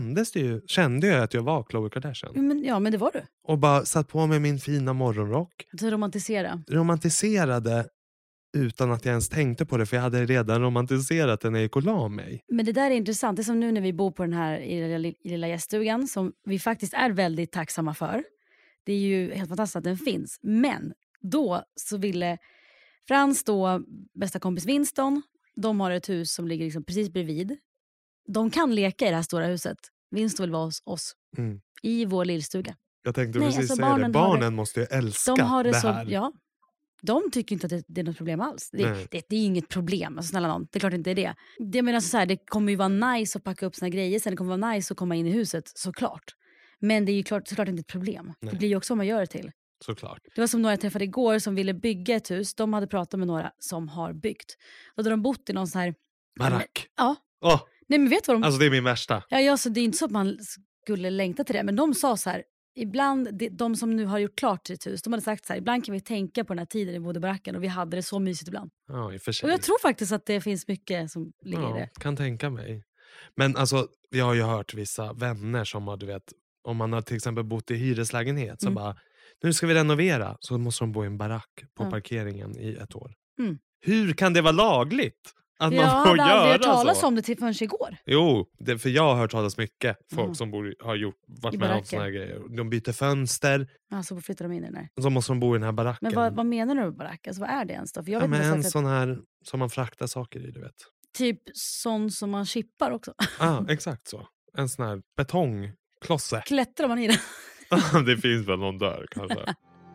kände jag att jag var Khloe Kardashian. Men det var du. Och bara satt på mig min fina morgonrock. Så romantiserade utan att jag ens tänkte på det. För jag hade redan romantiserat den när jag gick och la mig. Men det där är intressant. Det är som nu när vi bor på den här i lilla gäststugan. Som vi faktiskt är väldigt tacksamma för. Det är ju helt fantastiskt att den finns. Men då så ville Frans då, bästa kompis Winston. De har ett hus som ligger liksom precis bredvid. De kan leka i det här stora huset. Winston vill vara hos oss. I vår lillstuga. Jag tänkte precis säga det. Barnen måste ju älska det här. Ja. De tycker inte att det är något problem alls. Det är inget problem. Alltså, snälla någon. Det är klart inte är det. Det menar så här, det kommer ju vara nice att packa upp sina grejer. Sen det kommer vara nice att komma in i huset, såklart. Men det är ju såklart inte ett problem. Nej. Det blir ju också vad man gör det till. Såklart. Det var som några jag träffade igår som ville bygga ett hus. De hade pratat med några som har byggt. Och då hade de bott i någon sån här... barack. Ja. Oh. Nej, men vet vad de... Alltså det är min värsta. Ja, så det är inte så att man skulle längta till det. Men de sa så här, ibland, de som nu har gjort klart sitt hus, de hade sagt så här, ibland kan vi tänka på den här tiden i bodde baracken och vi hade det så mysigt ibland. Ja, i och för sig. Och jag tror faktiskt att det finns mycket som ligger i det. Kan tänka mig. Men alltså, jag har ju hört vissa vänner som har, du vet, om man har till exempel bott i hyreslägenhet så bara, nu ska vi renovera, så måste de bo i en barack på parkeringen i 1 år. Hur kan det vara lagligt? Att man får hade aldrig hört göra talas så. om det till förrän igår. Jo, för jag har hört talas mycket. Folk som varit med om såna här grejer. De byter fönster. Så flyttar de in i den här. Så måste de bo i den här baracken. Men vad menar du med barack? Alltså, vad är det ens då? För jag vet men en att... sån här som man fraktar saker i, du vet. Typ sån som man chippar också. Ja, exakt så. En sån här betongklosse. Klättrar man i den? Det finns väl någon där kanske.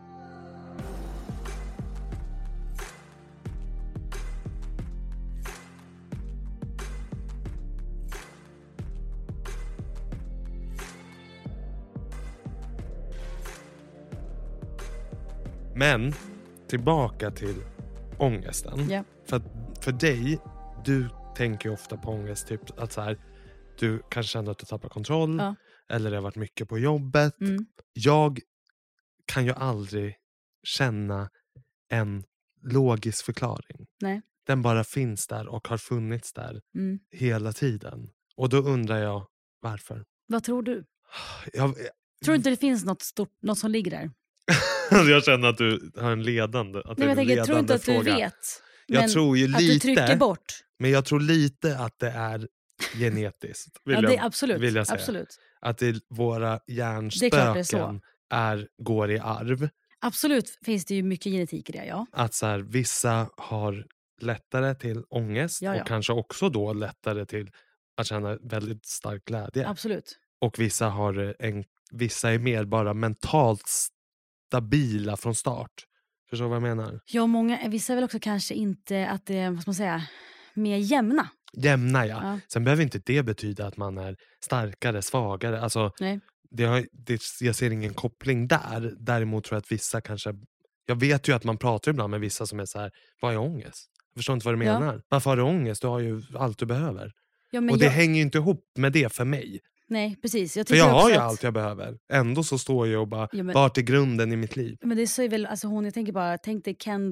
Men tillbaka till ångesten. Yeah. För dig, du tänker ju ofta på ångest. Typ att så här, du kanske känner att du tappar kontroll. Ja. Eller det har varit mycket på jobbet. Jag kan ju aldrig känna en logisk förklaring. Nej. Den bara finns där och har funnits där hela tiden. Och då undrar jag, varför? Vad tror du? Tror du inte det finns något som ligger där? Jag känner att du har en ledande fråga. Jag tror inte att du vet. Jag tror ju lite, att du trycker bort. Men jag tror lite att det är genetiskt. Vill jag säga. Absolut. Att våra hjärnspöken går i arv. Absolut finns det ju mycket genetik i det, ja. Att så här, vissa har lättare till ångest. Ja. Och kanske också då lättare till att känna väldigt stark glädje. Absolut. Och vissa vissa är mer bara mentalt stabila från start. Förstår du vad jag menar? Ja, vissa är väl också kanske inte att det är, vad ska man säga, mer jämna. Jämna, ja. Sen behöver inte det betyda att man är starkare, svagare. Alltså, nej. Jag ser ingen koppling där. Däremot tror jag att vissa kanske... Jag vet ju att man pratar ibland med vissa som är så här, vad är ångest? Jag förstår inte vad du menar. Varför har du ångest? Du har ju allt du behöver. Ja, och det hänger ju inte ihop med det för mig. Nej, precis. För jag har ju allt jag behöver. Ändå så står jag och bara, vart är grunden i mitt liv? Men det är så väl, alltså jag tänker bara, tänk dig Kendall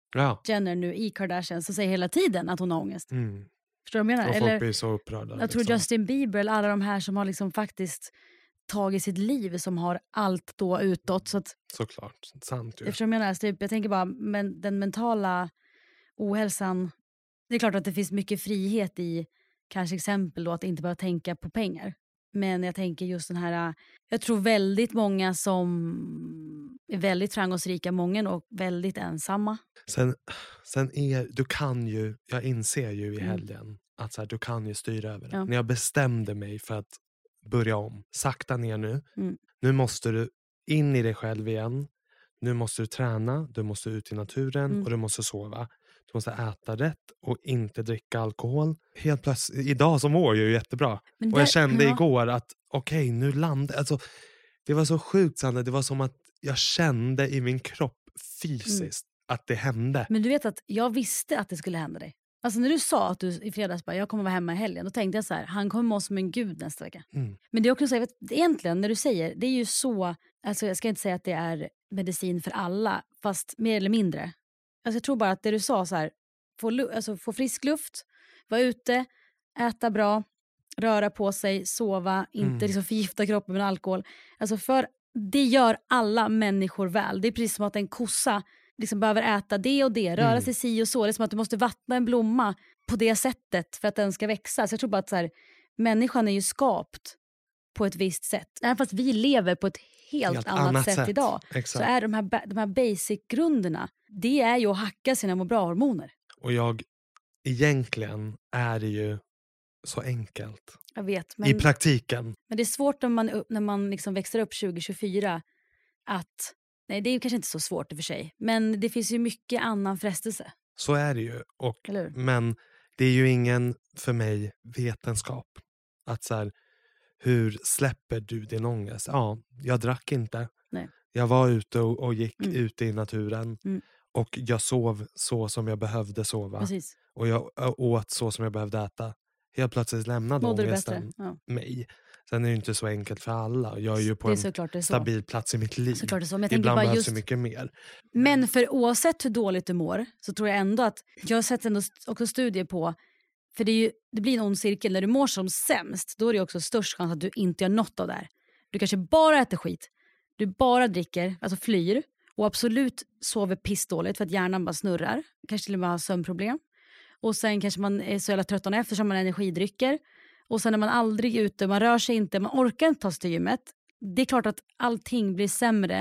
Jenner nu i Kardashian så säger hela tiden att hon har ångest. Förstår du vad jag menar? Och folk blir så upprörda. Jag tror Justin Bieber eller alla de här som har liksom faktiskt tagit sitt liv, som har allt då utåt. Såklart, sant ju. Jag förstår vad jag menar. Så jag tänker bara, men den mentala ohälsan, det är klart att det finns mycket frihet i kanske exempel då att inte bara tänka på pengar. Men jag tänker just den här, jag tror väldigt många som är väldigt framgångsrika, många och väldigt ensamma. Sen du kan ju, jag inser ju i helgen att så här, du kan ju styra över det. När jag bestämde mig för att börja om, sakta ner nu. Nu måste du in i dig själv igen. Nu måste du träna, du måste ut i naturen och du måste sova. Du måste äta rätt och inte dricka alkohol. Helt plötsligt, idag som mår jag ju jättebra. Och jag kände igår att okej, nu landade. Alltså, det var så sjukt, Sandra. Det var som att jag kände i min kropp fysiskt att det hände. Men du vet att jag visste att det skulle hända dig. Alltså när du sa att du i fredags bara, jag kommer vara hemma i helgen. Då tänkte jag så här, han kommer må som en gud nästa vecka. Men det är också så här, egentligen när du säger, det är ju så, alltså jag ska inte säga att det är medicin för alla. Fast mer eller mindre. Alltså jag tror bara att det du sa så här, få frisk luft, vara ute, äta bra, röra på sig, sova, inte liksom förgifta kroppen med alkohol. Alltså för det gör alla människor väl. Det är precis som att en kossa liksom behöver äta det och det, röra sig si och så. Det är som att du måste vattna en blomma på det sättet för att den ska växa. Så jag tror bara att så här, människan är ju skapt på ett visst sätt. Även fast vi lever på ett helt annat sätt idag. Exakt. Så är de här basic-grunderna, det är ju att hacka sina må bra-hormoner. Och egentligen är det ju så enkelt. Jag vet. I praktiken. Men det är svårt när man liksom växer upp 2024 att, nej det är ju kanske inte så svårt i och för sig. Men det finns ju mycket annan frestelse. Så är det ju. Men det är ju ingen, för mig, vetenskap. Att så här, hur släpper du din ångest? Ja, jag drack inte. Nej. Jag var ute och gick ute i naturen. Och jag sov så som jag behövde sova. Precis. Och jag åt så som jag behövde äta. Helt plötsligt lämnade ångesten mig. Sen är det inte så enkelt för alla. Jag är ju på en stabil plats i mitt liv. Såklart det är så. Men ibland behövs det mycket mer. Men för oavsett hur dåligt du mår så tror jag ändå att, jag har sett ändå också studier på, för det blir en ond cirkel. När du mår som sämst, då är det också störst chans att du inte gör något av det här. Du kanske bara äter skit. Du bara dricker, alltså flyr. Och absolut sover pissdåligt för att hjärnan bara snurrar. Kanske till och med har sömnproblem. Och sen kanske man är så jävla trött dagen efter som man energidrycker. Och sen är man aldrig ute, man rör sig inte, man orkar inte ta sig till gymmet. Det är klart att allting blir sämre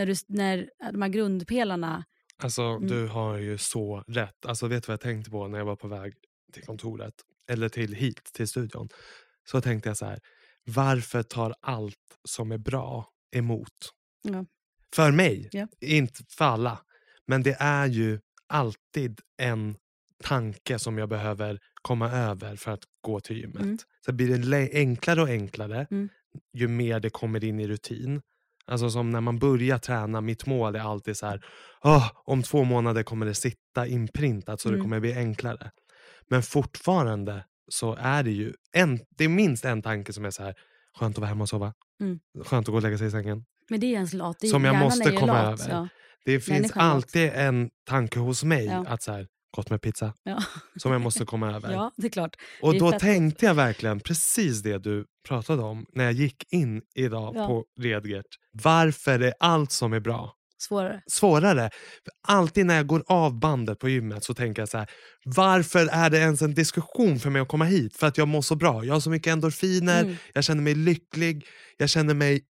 när de här grundpelarna... Alltså du har ju så rätt. Alltså vet du vad jag tänkte på när jag var på väg till kontoret? Eller till studion. Så tänkte jag så här, varför tar allt som är bra emot? Ja. För mig, inte för alla. Men det är ju alltid en tanke som jag behöver komma över för att gå till gymmet. Så blir det enklare och enklare ju mer det kommer in i rutin. Alltså som när man börjar träna, mitt mål är alltid så här, om 2 månader kommer det sitta inprintat så det kommer bli enklare. Men fortfarande så är det ju det är minst en tanke som är så här, skönt att vara hemma och sova. Skönt att gå och lägga sig i sängen. Men det är ens lat. Som jag måste komma över. Ja. Det finns alltid en tanke hos mig att så här, gott med pizza. Ja. Som jag måste komma över. Ja, det är klart. Och då tänkte jag verkligen precis det du pratade om när jag gick in idag på Redgert. Varför är allt som är bra svårare? Alltid när jag går av bandet på gymmet så tänker jag så här, varför är det ens en diskussion för mig att komma hit? För att jag mår så bra. Jag har så mycket endorfiner. Jag känner mig lycklig. Jag känner mig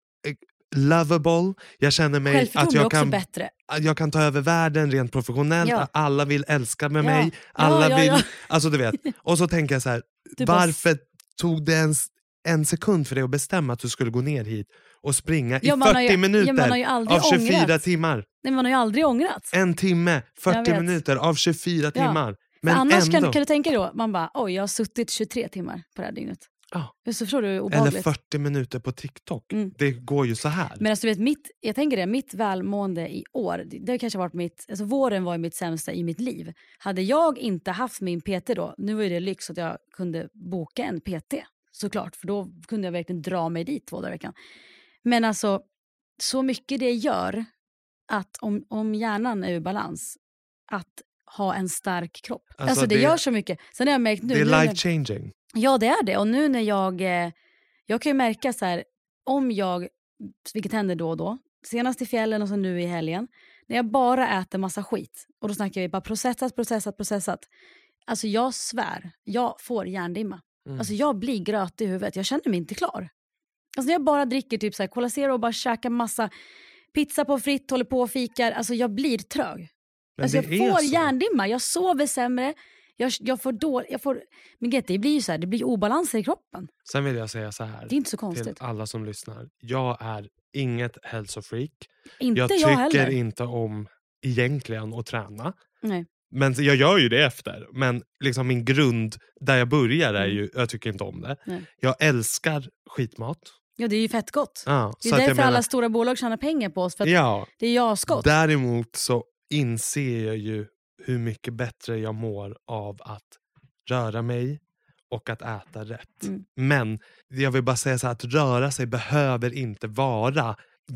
lovable. Jag känner mig att jag kan ta över världen rent professionellt. Alla vill älska med mig. Alla vill, alltså du vet. Och så tänker jag så här, varför tog det ens en sekund för dig att bestämma att du skulle gå ner hit och springa i 40 minuter av 24 timmar? Nej, man har ju aldrig ångrat. 1 timme, 40 minuter av 24 timmar. Men annars kan du tänka då, man bara, oj, jag har suttit 23 timmar på det här dygnet. Så förstår du, obehagligt. Eller 40 minuter på TikTok. Det går ju så här. Men alltså, du vet, jag tänker det, mitt välmående i år, det har kanske varit alltså våren var ju mitt sämsta i mitt liv. Hade jag inte haft min PT då, nu var ju det lyx att jag kunde boka en PT, såklart. För då kunde jag verkligen dra mig dit 2 dagar i veckan. Men alltså, så mycket det gör att om hjärnan är ur balans, att ha en stark kropp. Alltså det gör så mycket. Sen har jag märkt nu... Det är life changing. Ja, det är det. Och nu när jag kan ju märka så här, om jag, vilket händer då och då, senast i fjällen och så nu i helgen, när jag bara äter massa skit, och då snackar vi bara processat. Alltså jag svär, jag får hjärndimma. Alltså jag blir gröt i huvudet, jag känner mig inte klar. Alltså när jag bara dricker typ så här Cola Zero och bara käkar massa pizza på fritt, håller på och fikar, alltså jag blir trög. Alltså jag får hjärndimma, jag sover sämre. Jag får men det blir ju så här, det blir obalanser i kroppen. Sen vill jag säga så här. Det är inte så konstigt. Till alla som lyssnar. Jag är inget hälsofreak. Inte jag tycker inte om egentligen att träna. Nej. Men jag gör ju det efter. Men liksom min grund där jag börjar är ju, jag tycker inte om det. Nej. Jag älskar skitmat. Ja, det är ju fett gott. Ja, det är därför alla stora bolag tjänar pengar på oss. För att det är jasgott. Däremot så inser jag ju hur mycket bättre jag mår av att röra mig och att äta rätt. Men jag vill bara säga så här, att röra sig behöver inte vara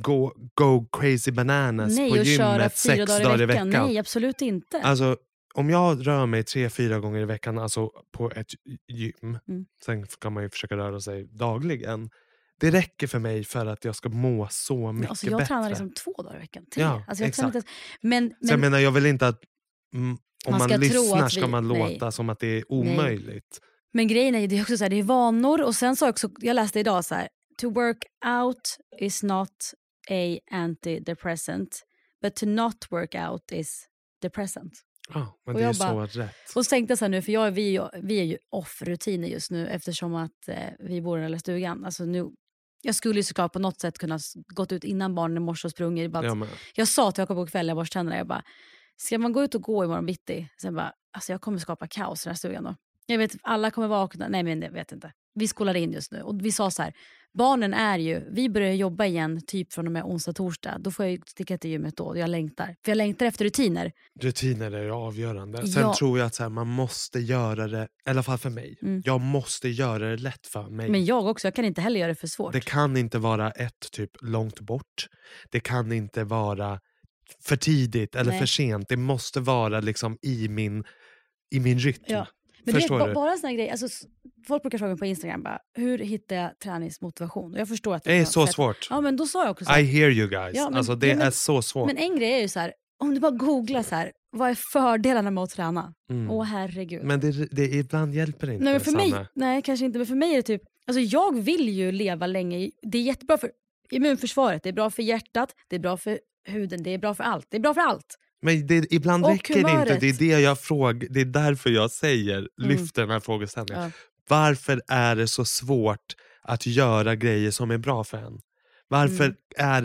go crazy bananas på gymmet 6 dagar i veckan. Nej, absolut inte. Alltså, om jag rör mig 3-4 gånger i veckan, alltså på ett gym, sen kan man ju försöka röra sig dagligen. Det räcker för mig för att jag ska må så mycket alltså jag bättre. Tränar liksom 2 dagar i veckan. 3. Ja, alltså jag exakt. Inte, men så jag menar, jag vill inte att om man lyssnar ska man låta som att det är omöjligt. Nej. Men grejen är, det är också så här, det är vanor. Och sen så också, jag läste idag så här, to work out is not a antidepressant, but to not work out is depressant. Men det är så rätt. Och så tänkte jag så här nu, för vi är ju off-rutiner just nu eftersom att vi bor i den här stugan. Alltså nu, jag skulle ju såklart på något sätt kunna gått ut innan barnen i morse och sprungit. Jag sa till Jakob på kvällen, jag borstade tänderna, jag bara, ska man gå ut och gå imorgon bitti? Sen bara, alltså jag kommer skapa kaos i den här stugan då. Jag vet, alla kommer vakna. Nej, men jag vet inte. Vi skolar in just nu. Och vi sa så här, barnen är ju, vi börjar jobba igen typ från och med onsdag, torsdag. Då får jag sticka till gymmet då. Jag längtar. För jag längtar efter rutiner. Rutiner är avgörande. Sen tror jag att så här, man måste göra det, i alla fall för mig. Jag måste göra det lätt för mig. Men jag också, jag kan inte heller göra det för svårt. Det kan inte vara typ långt bort. Det kan inte vara för tidigt eller för sent. Det måste vara liksom i min rytm. Ja. Men förstår det är bara en sån här grej, alltså, folk brukar fråga mig på Instagram bara, hur hittar jag träningsmotivation? Och jag förstår att det är så svåt. Ja, men då sa jag också så här, I hear you guys. Ja, men, alltså det är så svårt. Men en grej är ju så här, om du bara googlar så här, vad är fördelarna med att träna? Herregud. Men det ibland hjälper inte. Nej, men för mig, kanske inte, men för mig är det typ, alltså jag vill ju leva länge. Det är jättebra för immunförsvaret, det är bra för hjärtat, det är bra för huden, det är bra för allt. Det är bra för allt. Men ibland räcker det inte. Det är det jag frågar. Det är därför jag säger, lyfter den här frågeställningen. Ja. Varför är det så svårt att göra grejer som är bra för en? Varför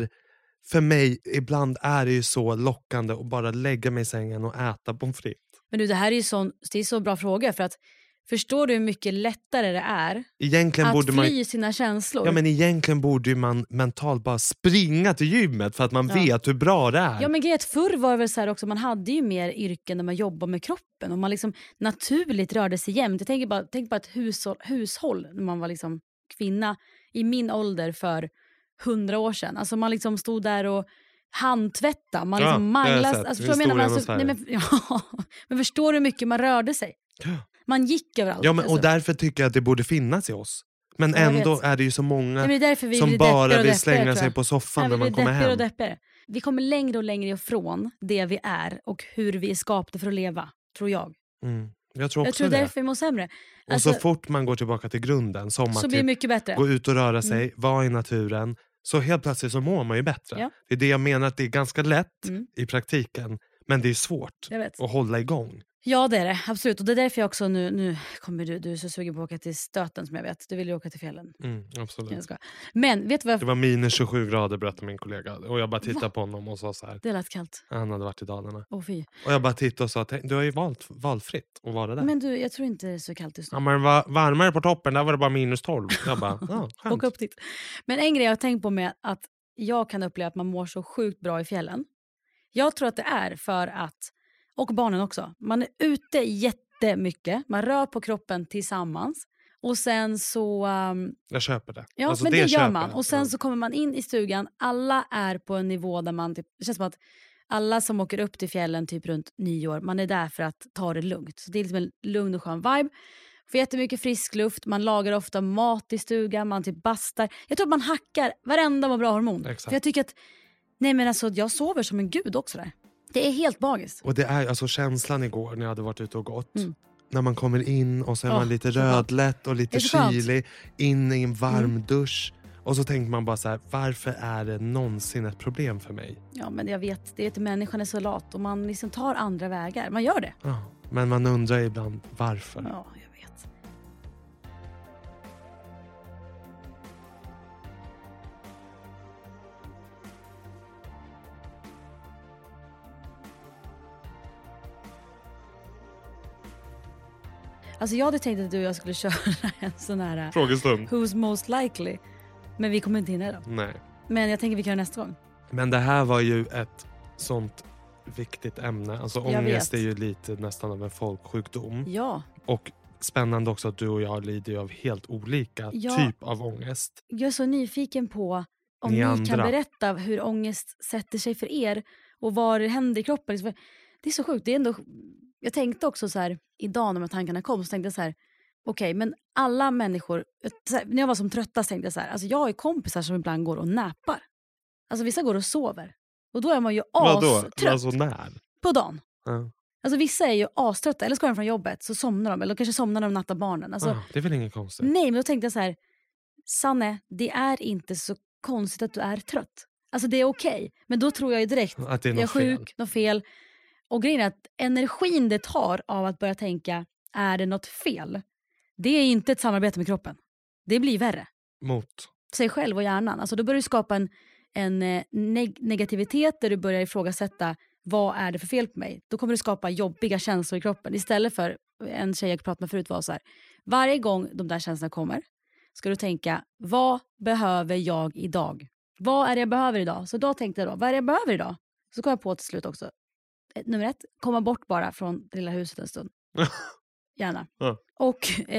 för mig, ibland är det ju så lockande att bara lägga mig i sängen och äta pommes frites. Men du, det här är ju det är så bra fråga, för att förstår du hur mycket lättare det är att fly sina känslor? Ja, men egentligen borde man mentalt bara springa till gymmet för att man vet hur bra det är. Ja, men grejen, förr var det väl så här också, man hade ju mer yrken där man jobbade med kroppen och man liksom naturligt rörde sig jämt. Jag tänker bara ett hushåll när man var liksom kvinna i min ålder för 100 år sedan. Alltså man liksom stod där och handtvätta, man liksom manglade. Alltså, men förstår du hur mycket man rörde sig? Ja. Man gick överallt. Ja, men, och därför tycker jag att det borde finnas i oss. Men ändå är det ju så många som bara vill slänga sig på soffan när man kommer hem. Vi kommer längre och längre ifrån det vi är och hur vi är skapade för att leva, tror jag. Jag tror det. Därför vi mår sämre. Och så fort man går tillbaka till grunden, som så att blir mycket bättre. Gå ut och röra sig, vara i naturen, så helt plötsligt så mår man ju bättre. Ja. Det är det jag menar, att det är ganska lätt i praktiken, men det är svårt att hålla igång. Ja, det är det. Absolut. Och det är därför jag också nu kommer du är så sugen på att åka till Stöten som jag vet. Du vill ju åka till fjällen. Absolut. Men vet du vad? Det var minus 27 grader, berättade min kollega. Och jag bara tittade på honom och sa så här. Det lät kallt. Han hade varit i Dalarna. Fy. Och jag bara tittade och sa, du har ju valfritt att vara där. Men du, jag tror inte det är så kallt just nu. Ja, men det var varmare på toppen, där var det bara minus 12. Jag bara, åka upp dit. Men en grej jag har tänkt på med att jag kan uppleva att man mår så sjukt bra i fjällen. Jag tror att det är för att, och barnen också, man är ute jättemycket, man rör på kroppen tillsammans och sen så jag köper det. Ja, alltså men det gör man. Och sen så kommer man in i stugan, alla är på en nivå där man typ, det känns som att alla som åker upp till fjällen typ runt nyår, man är där för att ta det lugnt. Så det är liksom en lugn och skön vibe. Får jättemycket frisk luft, man lagar ofta mat i stugan, man typ bastar. Jag tror att man hackar varenda med bra hormon. Exakt. För jag tycker att, jag sover som en gud också där. Det är helt magiskt. Och det är alltså känslan igår när jag hade varit ute och gått. När man kommer in och så är man lite rödlätt och lite kylig. In i en varm dusch. Och så tänker man bara så här, varför är det någonsin ett problem för mig? Ja, men jag vet, det är att människan är så lat och man liksom tar andra vägar. Man gör det. Ja, men man undrar ibland varför. Ja, jag vet. Alltså jag hade tänkt att du och jag skulle köra en sån här frågestund. Who's most likely? Men vi kommer inte hinna idag. Nej. Men jag tänker vi kan göra nästa gång. Men det här var ju ett sånt viktigt ämne. Alltså ångest är ju lite nästan av en folksjukdom. Ja. Och spännande också att du och jag lider av helt olika typ av ångest. Jag är så nyfiken på om ni kan berätta hur ångest sätter sig för er. Och vad det händer i kroppen. Det är så sjukt. Det är ändå... Jag tänkte också så här, idag när de här tankarna kom, så tänkte jag så här, okej, men alla människor, här, när jag var som tröttast tänkte jag så här, alltså jag har kompisar som ibland går och näpar. Alltså vissa går och sover. Och då är man ju astrött. Alltså när? På dagen. Ja. Alltså vissa är ju aströtta, eller ska de från jobbet så somnar de, eller kanske somnar de nattar barnen. Alltså, det är väl ingen konstigt. Nej, men då tänkte jag så här, Sanne, det är inte så konstigt att du är trött. Alltså det är okej. Men då tror jag ju direkt att det är jag är sjuk, något fel. Och grejen är att energin det tar av att börja tänka, är det något fel? Det är inte ett samarbete med kroppen. Det blir värre. Mot? Sig själv och hjärnan. Alltså då börjar du skapa en negativitet där du börjar ifrågasätta, vad är det för fel på mig? Då kommer du skapa jobbiga känslor i kroppen. Istället för, en tjej jag pratade med förut var så här, varje gång de där känslorna kommer ska du tänka, vad behöver jag idag? Vad är det jag behöver idag? Så då tänkte jag då, vad är det jag behöver idag? Så kom jag på till slut också. Nummer 1, komma bort bara från det lilla huset en stund. Gärna. Och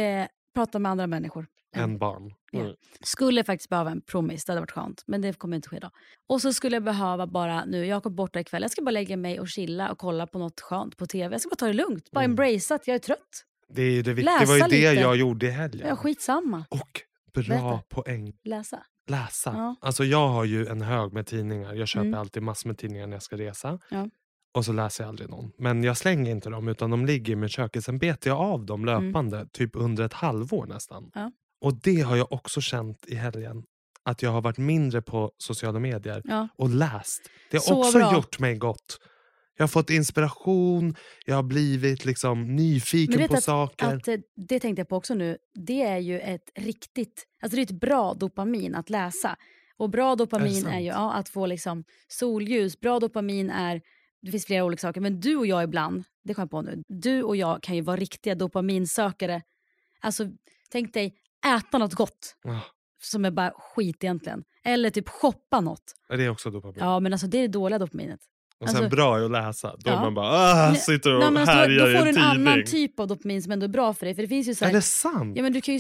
prata med andra människor. En barn. Ja. Skulle faktiskt behöva en promis, det hade varit skönt. Men det kommer inte ske idag. Och så skulle jag behöva bara nu, jag har gått borta ikväll. Jag ska bara lägga mig och chilla och kolla på något skönt på tv. Jag ska bara ta det lugnt. Bara embrace att jag är trött. Det är det viktiga. Det var ju det jag gjorde i helgen. Ja, skitsamma. Och bra poäng. Läsa. Ja. Alltså jag har ju en hög med tidningar. Jag köper alltid massor med tidningar när jag ska resa. Ja. Och så läser jag aldrig någon. Men jag slänger inte dem utan de ligger i min köket. Sen betar jag av dem löpande. Typ under ett halvår nästan. Ja. Och det har jag också känt i helgen. Att jag har varit mindre på sociala medier. Ja. Och läst. Det har så också gjort mig gott. Jag har fått inspiration. Jag har blivit liksom nyfiken på saker. Det tänkte jag på också nu. Det är ju ett riktigt... Alltså det är ett bra dopamin att läsa. Och bra dopamin är ju att få liksom solljus. Bra dopamin är... Det finns flera olika saker. Men du och jag ibland, det kom jag på nu. Du och jag kan ju vara riktiga dopaminsökare. Alltså, tänk dig äta något gott. Som är bara skit egentligen. Eller typ shoppa något. Är det också dopamin? Ja, men alltså det är det dåliga dopaminet. Och sen bra är att läsa. Då man bara, sitter och härjar i en tidning. Då får du en annan typ av dopamin som ändå är bra för dig. För det finns ju så här, är det sant? Ja, men du kan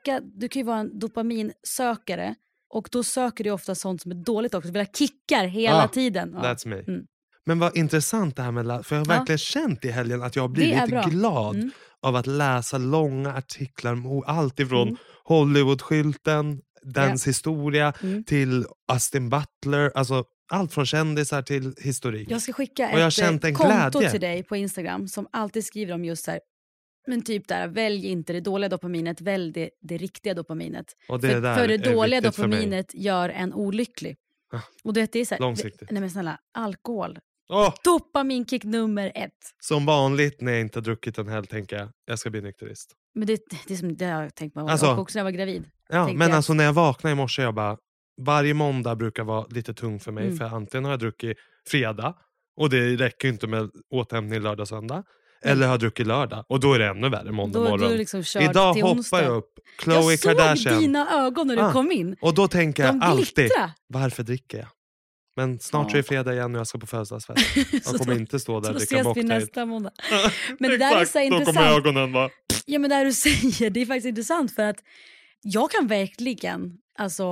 ju vara en dopaminsökare. Och då söker du ofta sånt som är dåligt också. Du vill ha kickar hela tiden. Ja. That's me. Men vad intressant det här med för jag har verkligen känt i helgen att jag har blivit glad av att läsa långa artiklar om allt ifrån Hollywood-skylten, dens historia till Austin Butler, alltså allt från kändisar till historik. Jag ska skicka ett konto till dig på Instagram som alltid skriver om just så här, men typ där, välj inte det dåliga dopaminet, välj det riktiga dopaminet. Och det för det dåliga dopaminet gör en olycklig. Och det är så här, långsiktigt. Nej men snälla, alkohol. Dopaminkick nummer 1. Som vanligt när jag inte har druckit en helg tänker jag ska bli nykterist. Men det är som det har jag tänkt mig också när jag var gravid. Ja, men alltså när jag vaknade i morse jag bara, varje måndag brukar vara lite tung för mig. För antingen har jag druckit fredag och det räcker ju inte med återhämtning lördag söndag. Eller har druckit lördag. Och då är det ännu värre måndag morgon. Liksom idag hoppar jag upp Khloe Kardashian. Jag såg dina ögon när du kom in. Och då tänker jag alltid, varför dricker jag? Men snart är det fredag igen och jag ska på födelsedagsfest. Jag kommer inte stå där och dricka mocktail. Så ses vi nästa måndag. Men det där är så intressant. Då kommer ögonen bara... Ja, men det du säger, det är faktiskt intressant för att jag kan verkligen, alltså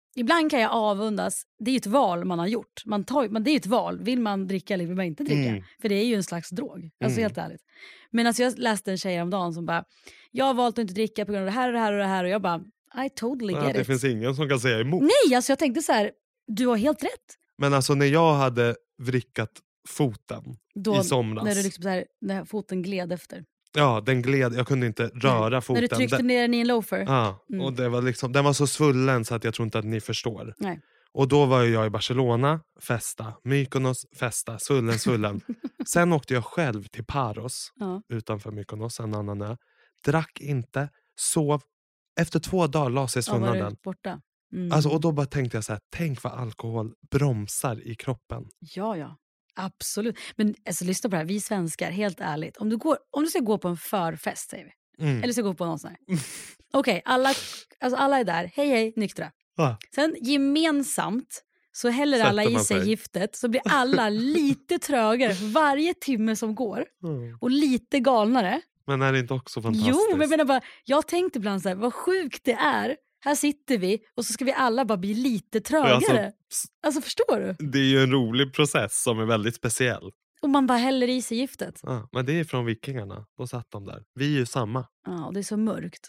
ibland kan jag avundas. Det är ju ett val man har gjort. Det är ju ett val. Vill man dricka eller vill man inte dricka? För det är ju en slags drog. Alltså helt ärligt. Men alltså jag läste en tjej om dagen som bara, jag har valt att inte dricka på grund av det här och det här och det här. Och jag bara, I totally get it. Det finns ingen som kan säga emot. Nej, alltså jag tänkte så här, du har helt rätt. Men alltså när jag hade vrickat foten i somras. När du liksom så här, när foten gled efter. Ja, den gled. Jag kunde inte röra foten. När du tryckte ner den i en loafer. Ja, och det var liksom, den var så svullen så att jag tror inte att ni förstår. Nej. Och då var jag i Barcelona, festa. Mykonos, festa. Svullen. Sen åkte jag själv till Paros, utanför Mykonos, en annan ö. Drack inte, sov. Efter 2 dagar la sig svullnaden. Borta. Alltså, och då bara tänkte jag så här, tänk vad alkohol bromsar i kroppen. Ja. Absolut. Men alltså, lyssna på det här. Vi svenskar, helt ärligt. Om du ska gå på en förfest, säger vi. Eller ska gå på någon sån här. Okej, alla är där. Hej, nyktra. Sen gemensamt så häller alla i sig giftet. Så blir alla lite trögare för varje timme som går. Och lite galnare. Men är det inte också fantastiskt? Jo, men jag menar bara, jag tänkte ibland så här, vad sjukt det är. Här sitter vi och så ska vi alla bara bli lite trögare. Alltså förstår du? Det är ju en rolig process som är väldigt speciell. Och man bara häller i sig giftet. Ja, men det är från vikingarna. Då satt de där. Vi är ju samma. Ja, och det är så mörkt.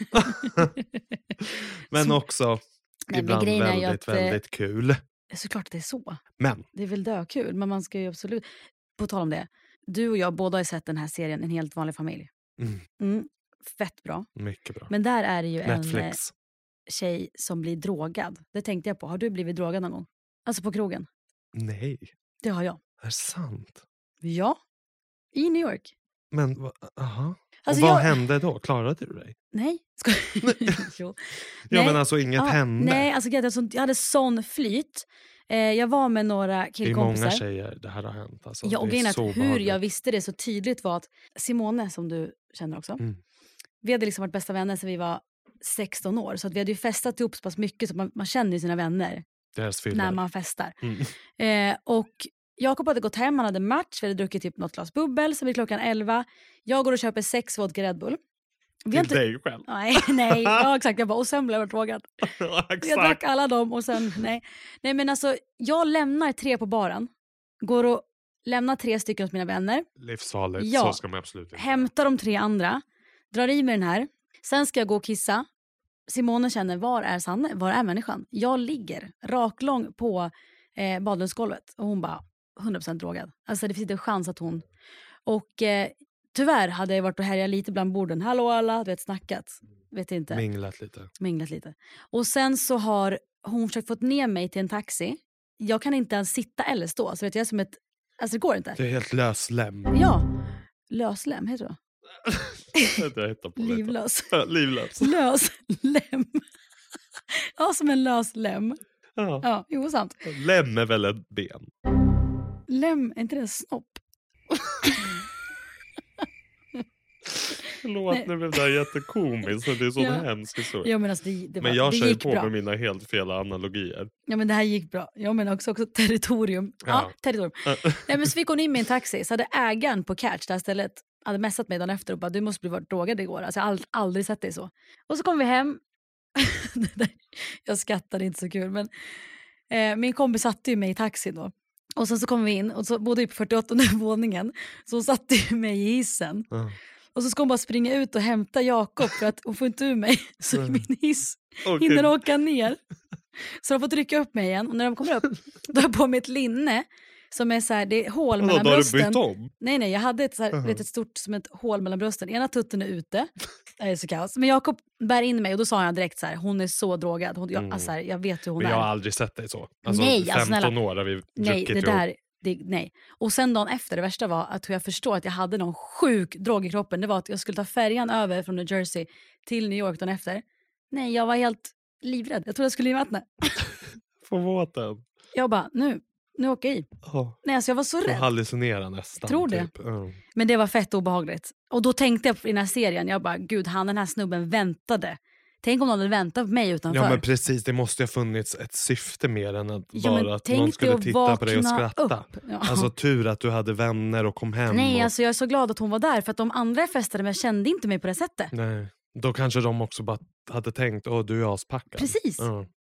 Men så, också ibland väldigt kul. Såklart att det är så. Men det är väl dökul, men man ska ju absolut... På tal om det. Du och jag båda har sett den här serien En helt vanlig familj. Fett bra. Mycket bra. Men där är det ju Netflix. En tjej som blir drogad. Det tänkte jag på. Har du blivit drogad någon gång? Alltså på krogen? Nej. Det har jag. Är det sant? Ja. I New York. Men, aha. Alltså och vad hände då? Klarade du dig? Nej. Jo. Ja, men alltså inget hände. Nej, alltså jag hade sån flyt. Jag var med några killkompisar. Det är många tjejer det här har hänt. Alltså, ja, och det är så hur behagligt. Jag visste det så tydligt var att Simone, som du känner också. Vi hade liksom varit bästa vänner sedan vi var 16 år. Så att vi hade ju festat ihop så pass mycket så man känner ju sina vänner. När man festar. Och Jakob hade gått hem, han hade match. Vi hade druckit typ något glas bubbel. Så blir klockan 11. Jag går och köper 6 vodka Red Bull. Till dig själv? Nej, ja, exakt. Jag bara, och sen blev jag drogad. Jag drack alla dem och sen, nej. Nej, men alltså, jag lämnar 3 på baren. Går och lämnar 3 stycken hos mina vänner. Livsfarligt, så ska man absolut inte. Hämtar de 3 andra. Drar i mig den här. Sen ska jag gå och kissa. Simone känner, var är Sanne? Var är människan? Jag ligger raklång på badrumsgolvet. Och hon bara, 100% drogad. Alltså det finns inte en chans att hon... Och tyvärr hade jag varit och härjat lite bland borden. Hallå alla, du vet, snackat. Vet inte. Minglat lite. Och sen så har hon försökt få ner mig till en taxi. Jag kan inte ens sitta eller stå. Så vet jag som ett... Alltså det går inte. Det är helt löslem. Ja, löslem heter det. Livlös. Löslem. Ja, som en löslem. Ja, jo, sant. Lem är väl ett ben? Lem, är inte det en snopp? Förlåt, nu blev det här jättekomiskt. Det är så hemskt historia. Ja, men alltså men jag kör på bra. med mina helt fel analogier. Ja, men det här gick bra. Ja, men också territorium. Ja, territorium. Nej, men så fick hon in med en taxi. Så hade ägaren på Catch, det här stället, hade messat mig dagen efter och bara, du måste bli drogad igår. Alltså jag har aldrig sett dig så. Och så kom vi hem. Jag skattade inte så kul, men min kompis satte ju mig i taxi då. Och sen så kom vi in och så bodde vi på 48:e våningen. Så hon satte ju mig i hissen. Och så ska hon bara springa ut och hämta Jakob för att hon får inte ur mig. Så min hiss hinner åka ner. Så de får trycka upp mig igen. Och när de kommer upp, då har jag på mig ett linne. Som är så här, det är hål mellan brösten. Har du bytt om? Nej, jag hade ett, så här, ett stort som ett hål mellan brösten. Ena tutten är ute. Det är så kaos. Men Jakob bär in mig och då sa han direkt så här, hon är så drogad. Alltså, jag vet hur hon är. Men jag har aldrig sett dig så. Alltså, nej, 15 år har vi druckit nej. Och sen dagen efter, det värsta var att jag förstår att jag hade någon sjuk drog i kroppen. Det var att jag skulle ta färjan över från New Jersey till New York dagen efter. Nej, jag var helt livrädd. Jag trodde jag skulle i vattnet. Få båten. Jag bara, nu åker jag i. Nej, alltså jag var så rädd. Och hallucinera nästan. Tror det. Typ. Men det var fett obehagligt. Och då tänkte jag i den här serien, jag bara, gud, den här snubben väntade. Tänk om någon hade väntat på mig utanför. Ja, men precis, det måste ha funnits ett syfte mer än att bara att någon skulle titta på dig och skratta. Ja. Alltså tur att du hade vänner och kom hem. Nej, alltså jag är så glad att hon var där. För att de andra festade, men jag kände inte mig på det sättet. Nej, då kanske de också bara hade tänkt, du är aspackad. Precis.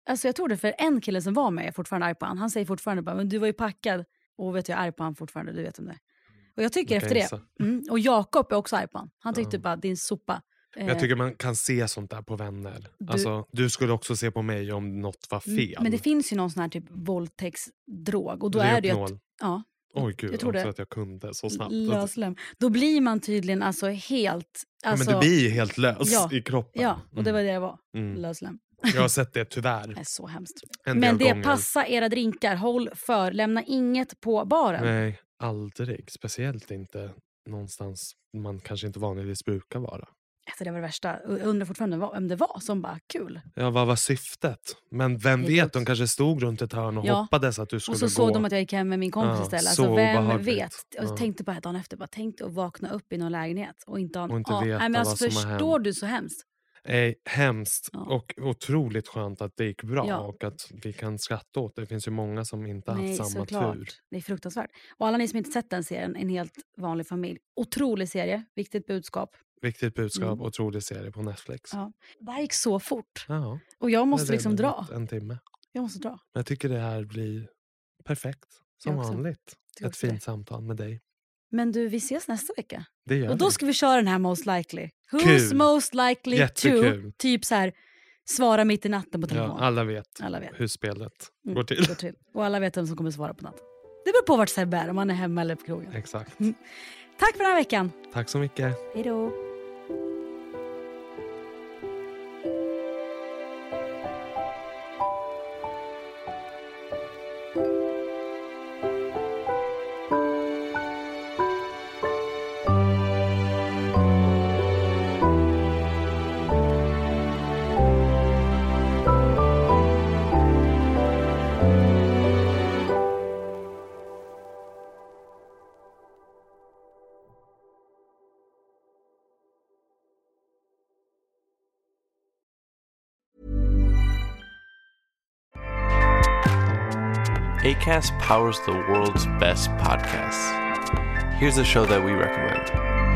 Alltså jag tror det, för en kille som var med är fortfarande arg på han. Han säger fortfarande bara, men du var ju packad. Och vet jag är arg på han fortfarande, du vet om det. Och jag tycker efter det. Och Jakob är också arg på han. Han tyckte bara, din sopa. Jag tycker man kan se sånt där på vänner. Du skulle också se på mig om något var fel. Men det finns ju någon sån här typ våldtäktsdrog. Och då är det ju ja. Oj gud, jag tror att jag kunde så snabbt. Löslem. Då blir man tydligen alltså helt... Alltså, men du blir ju helt lös i kroppen. Ja, och det var det jag var. Löslem. Jag har sett det tyvärr. Det är så hemskt. Men det, passa era drinkar. Håll för. Lämna inget på baren. Nej, aldrig. Speciellt inte någonstans man kanske inte vanligtvis brukar vara. Alltså det var det värsta. Jag undrar fortfarande vem det var som bara kul. Ja, vad var syftet? Men vem vet, de kanske stod runt ett hörn och hoppades att du skulle gå. Och så såg de att jag gick hem med min kompis istället. Alltså vem vet? Jag tänkte bara dagen efter, tänkte att vakna upp i någon lägenhet och inte ha veta men alltså, vad som förstår du så hemskt? Hemskt och otroligt skönt att det gick bra och att vi kan skratta åt det. Det finns ju många som inte har haft samma tur. Det är fruktansvärt. Och alla ni som inte sett den serien, En helt vanlig familj. Otrolig serie, viktigt budskap. Viktigt budskap, otrolig serie på Netflix. Ja. Det här gick så fort. Ja. Och jag måste liksom dra. En timme. Jag måste dra. Jag tycker det här blir perfekt. Som vanligt. Ett fint samtal med dig. Men du, vi ses nästa vecka. Det gör och då ska vi köra den här Most Likely. Who's Kul. most likely Jättekul. to? Typ så här, svara mitt i natten på telefon. Ja, alla vet hur spelet går till. Och alla vet vem som kommer svara på natten. Det beror på vart Sebbe är, om man är hemma eller på krogen. Exakt. Tack för den här veckan. Tack så mycket. Hej då. Acast powers the world's best podcasts. Here's a show that we recommend.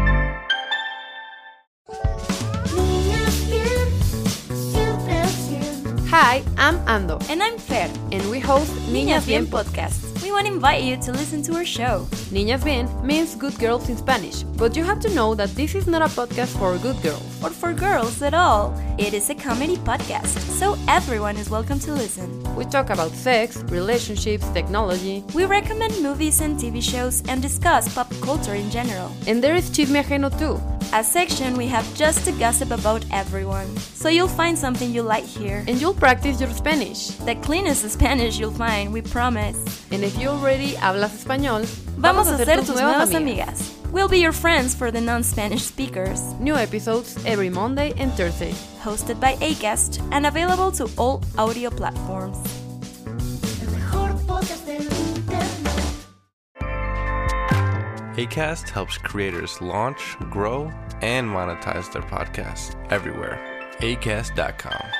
Hi, I'm Ando. And I'm Fer. And we host Niñas Bien Podcast. We want to invite you to listen to our show. Niñas Bien means good girls in Spanish, but you have to know that this is not a podcast for good girls. Or for girls at all. It is a comedy podcast, so everyone is welcome to listen. We talk about sex, relationships, technology. We recommend movies and TV shows and discuss pop culture in general. And there is Chisme Ajeno too. A section we have just to gossip about everyone. So you'll find something you like here. And you'll practice your Spanish. The cleanest Spanish you'll find, we promise. And if you already hablas español, vamos a ser tus nuevas amigas. We'll be your friends for the non-Spanish speakers. New episodes every Monday and Thursday. Hosted by Acast and available to all audio platforms. Acast helps creators launch, grow, and monetize their podcasts everywhere. Acast.com.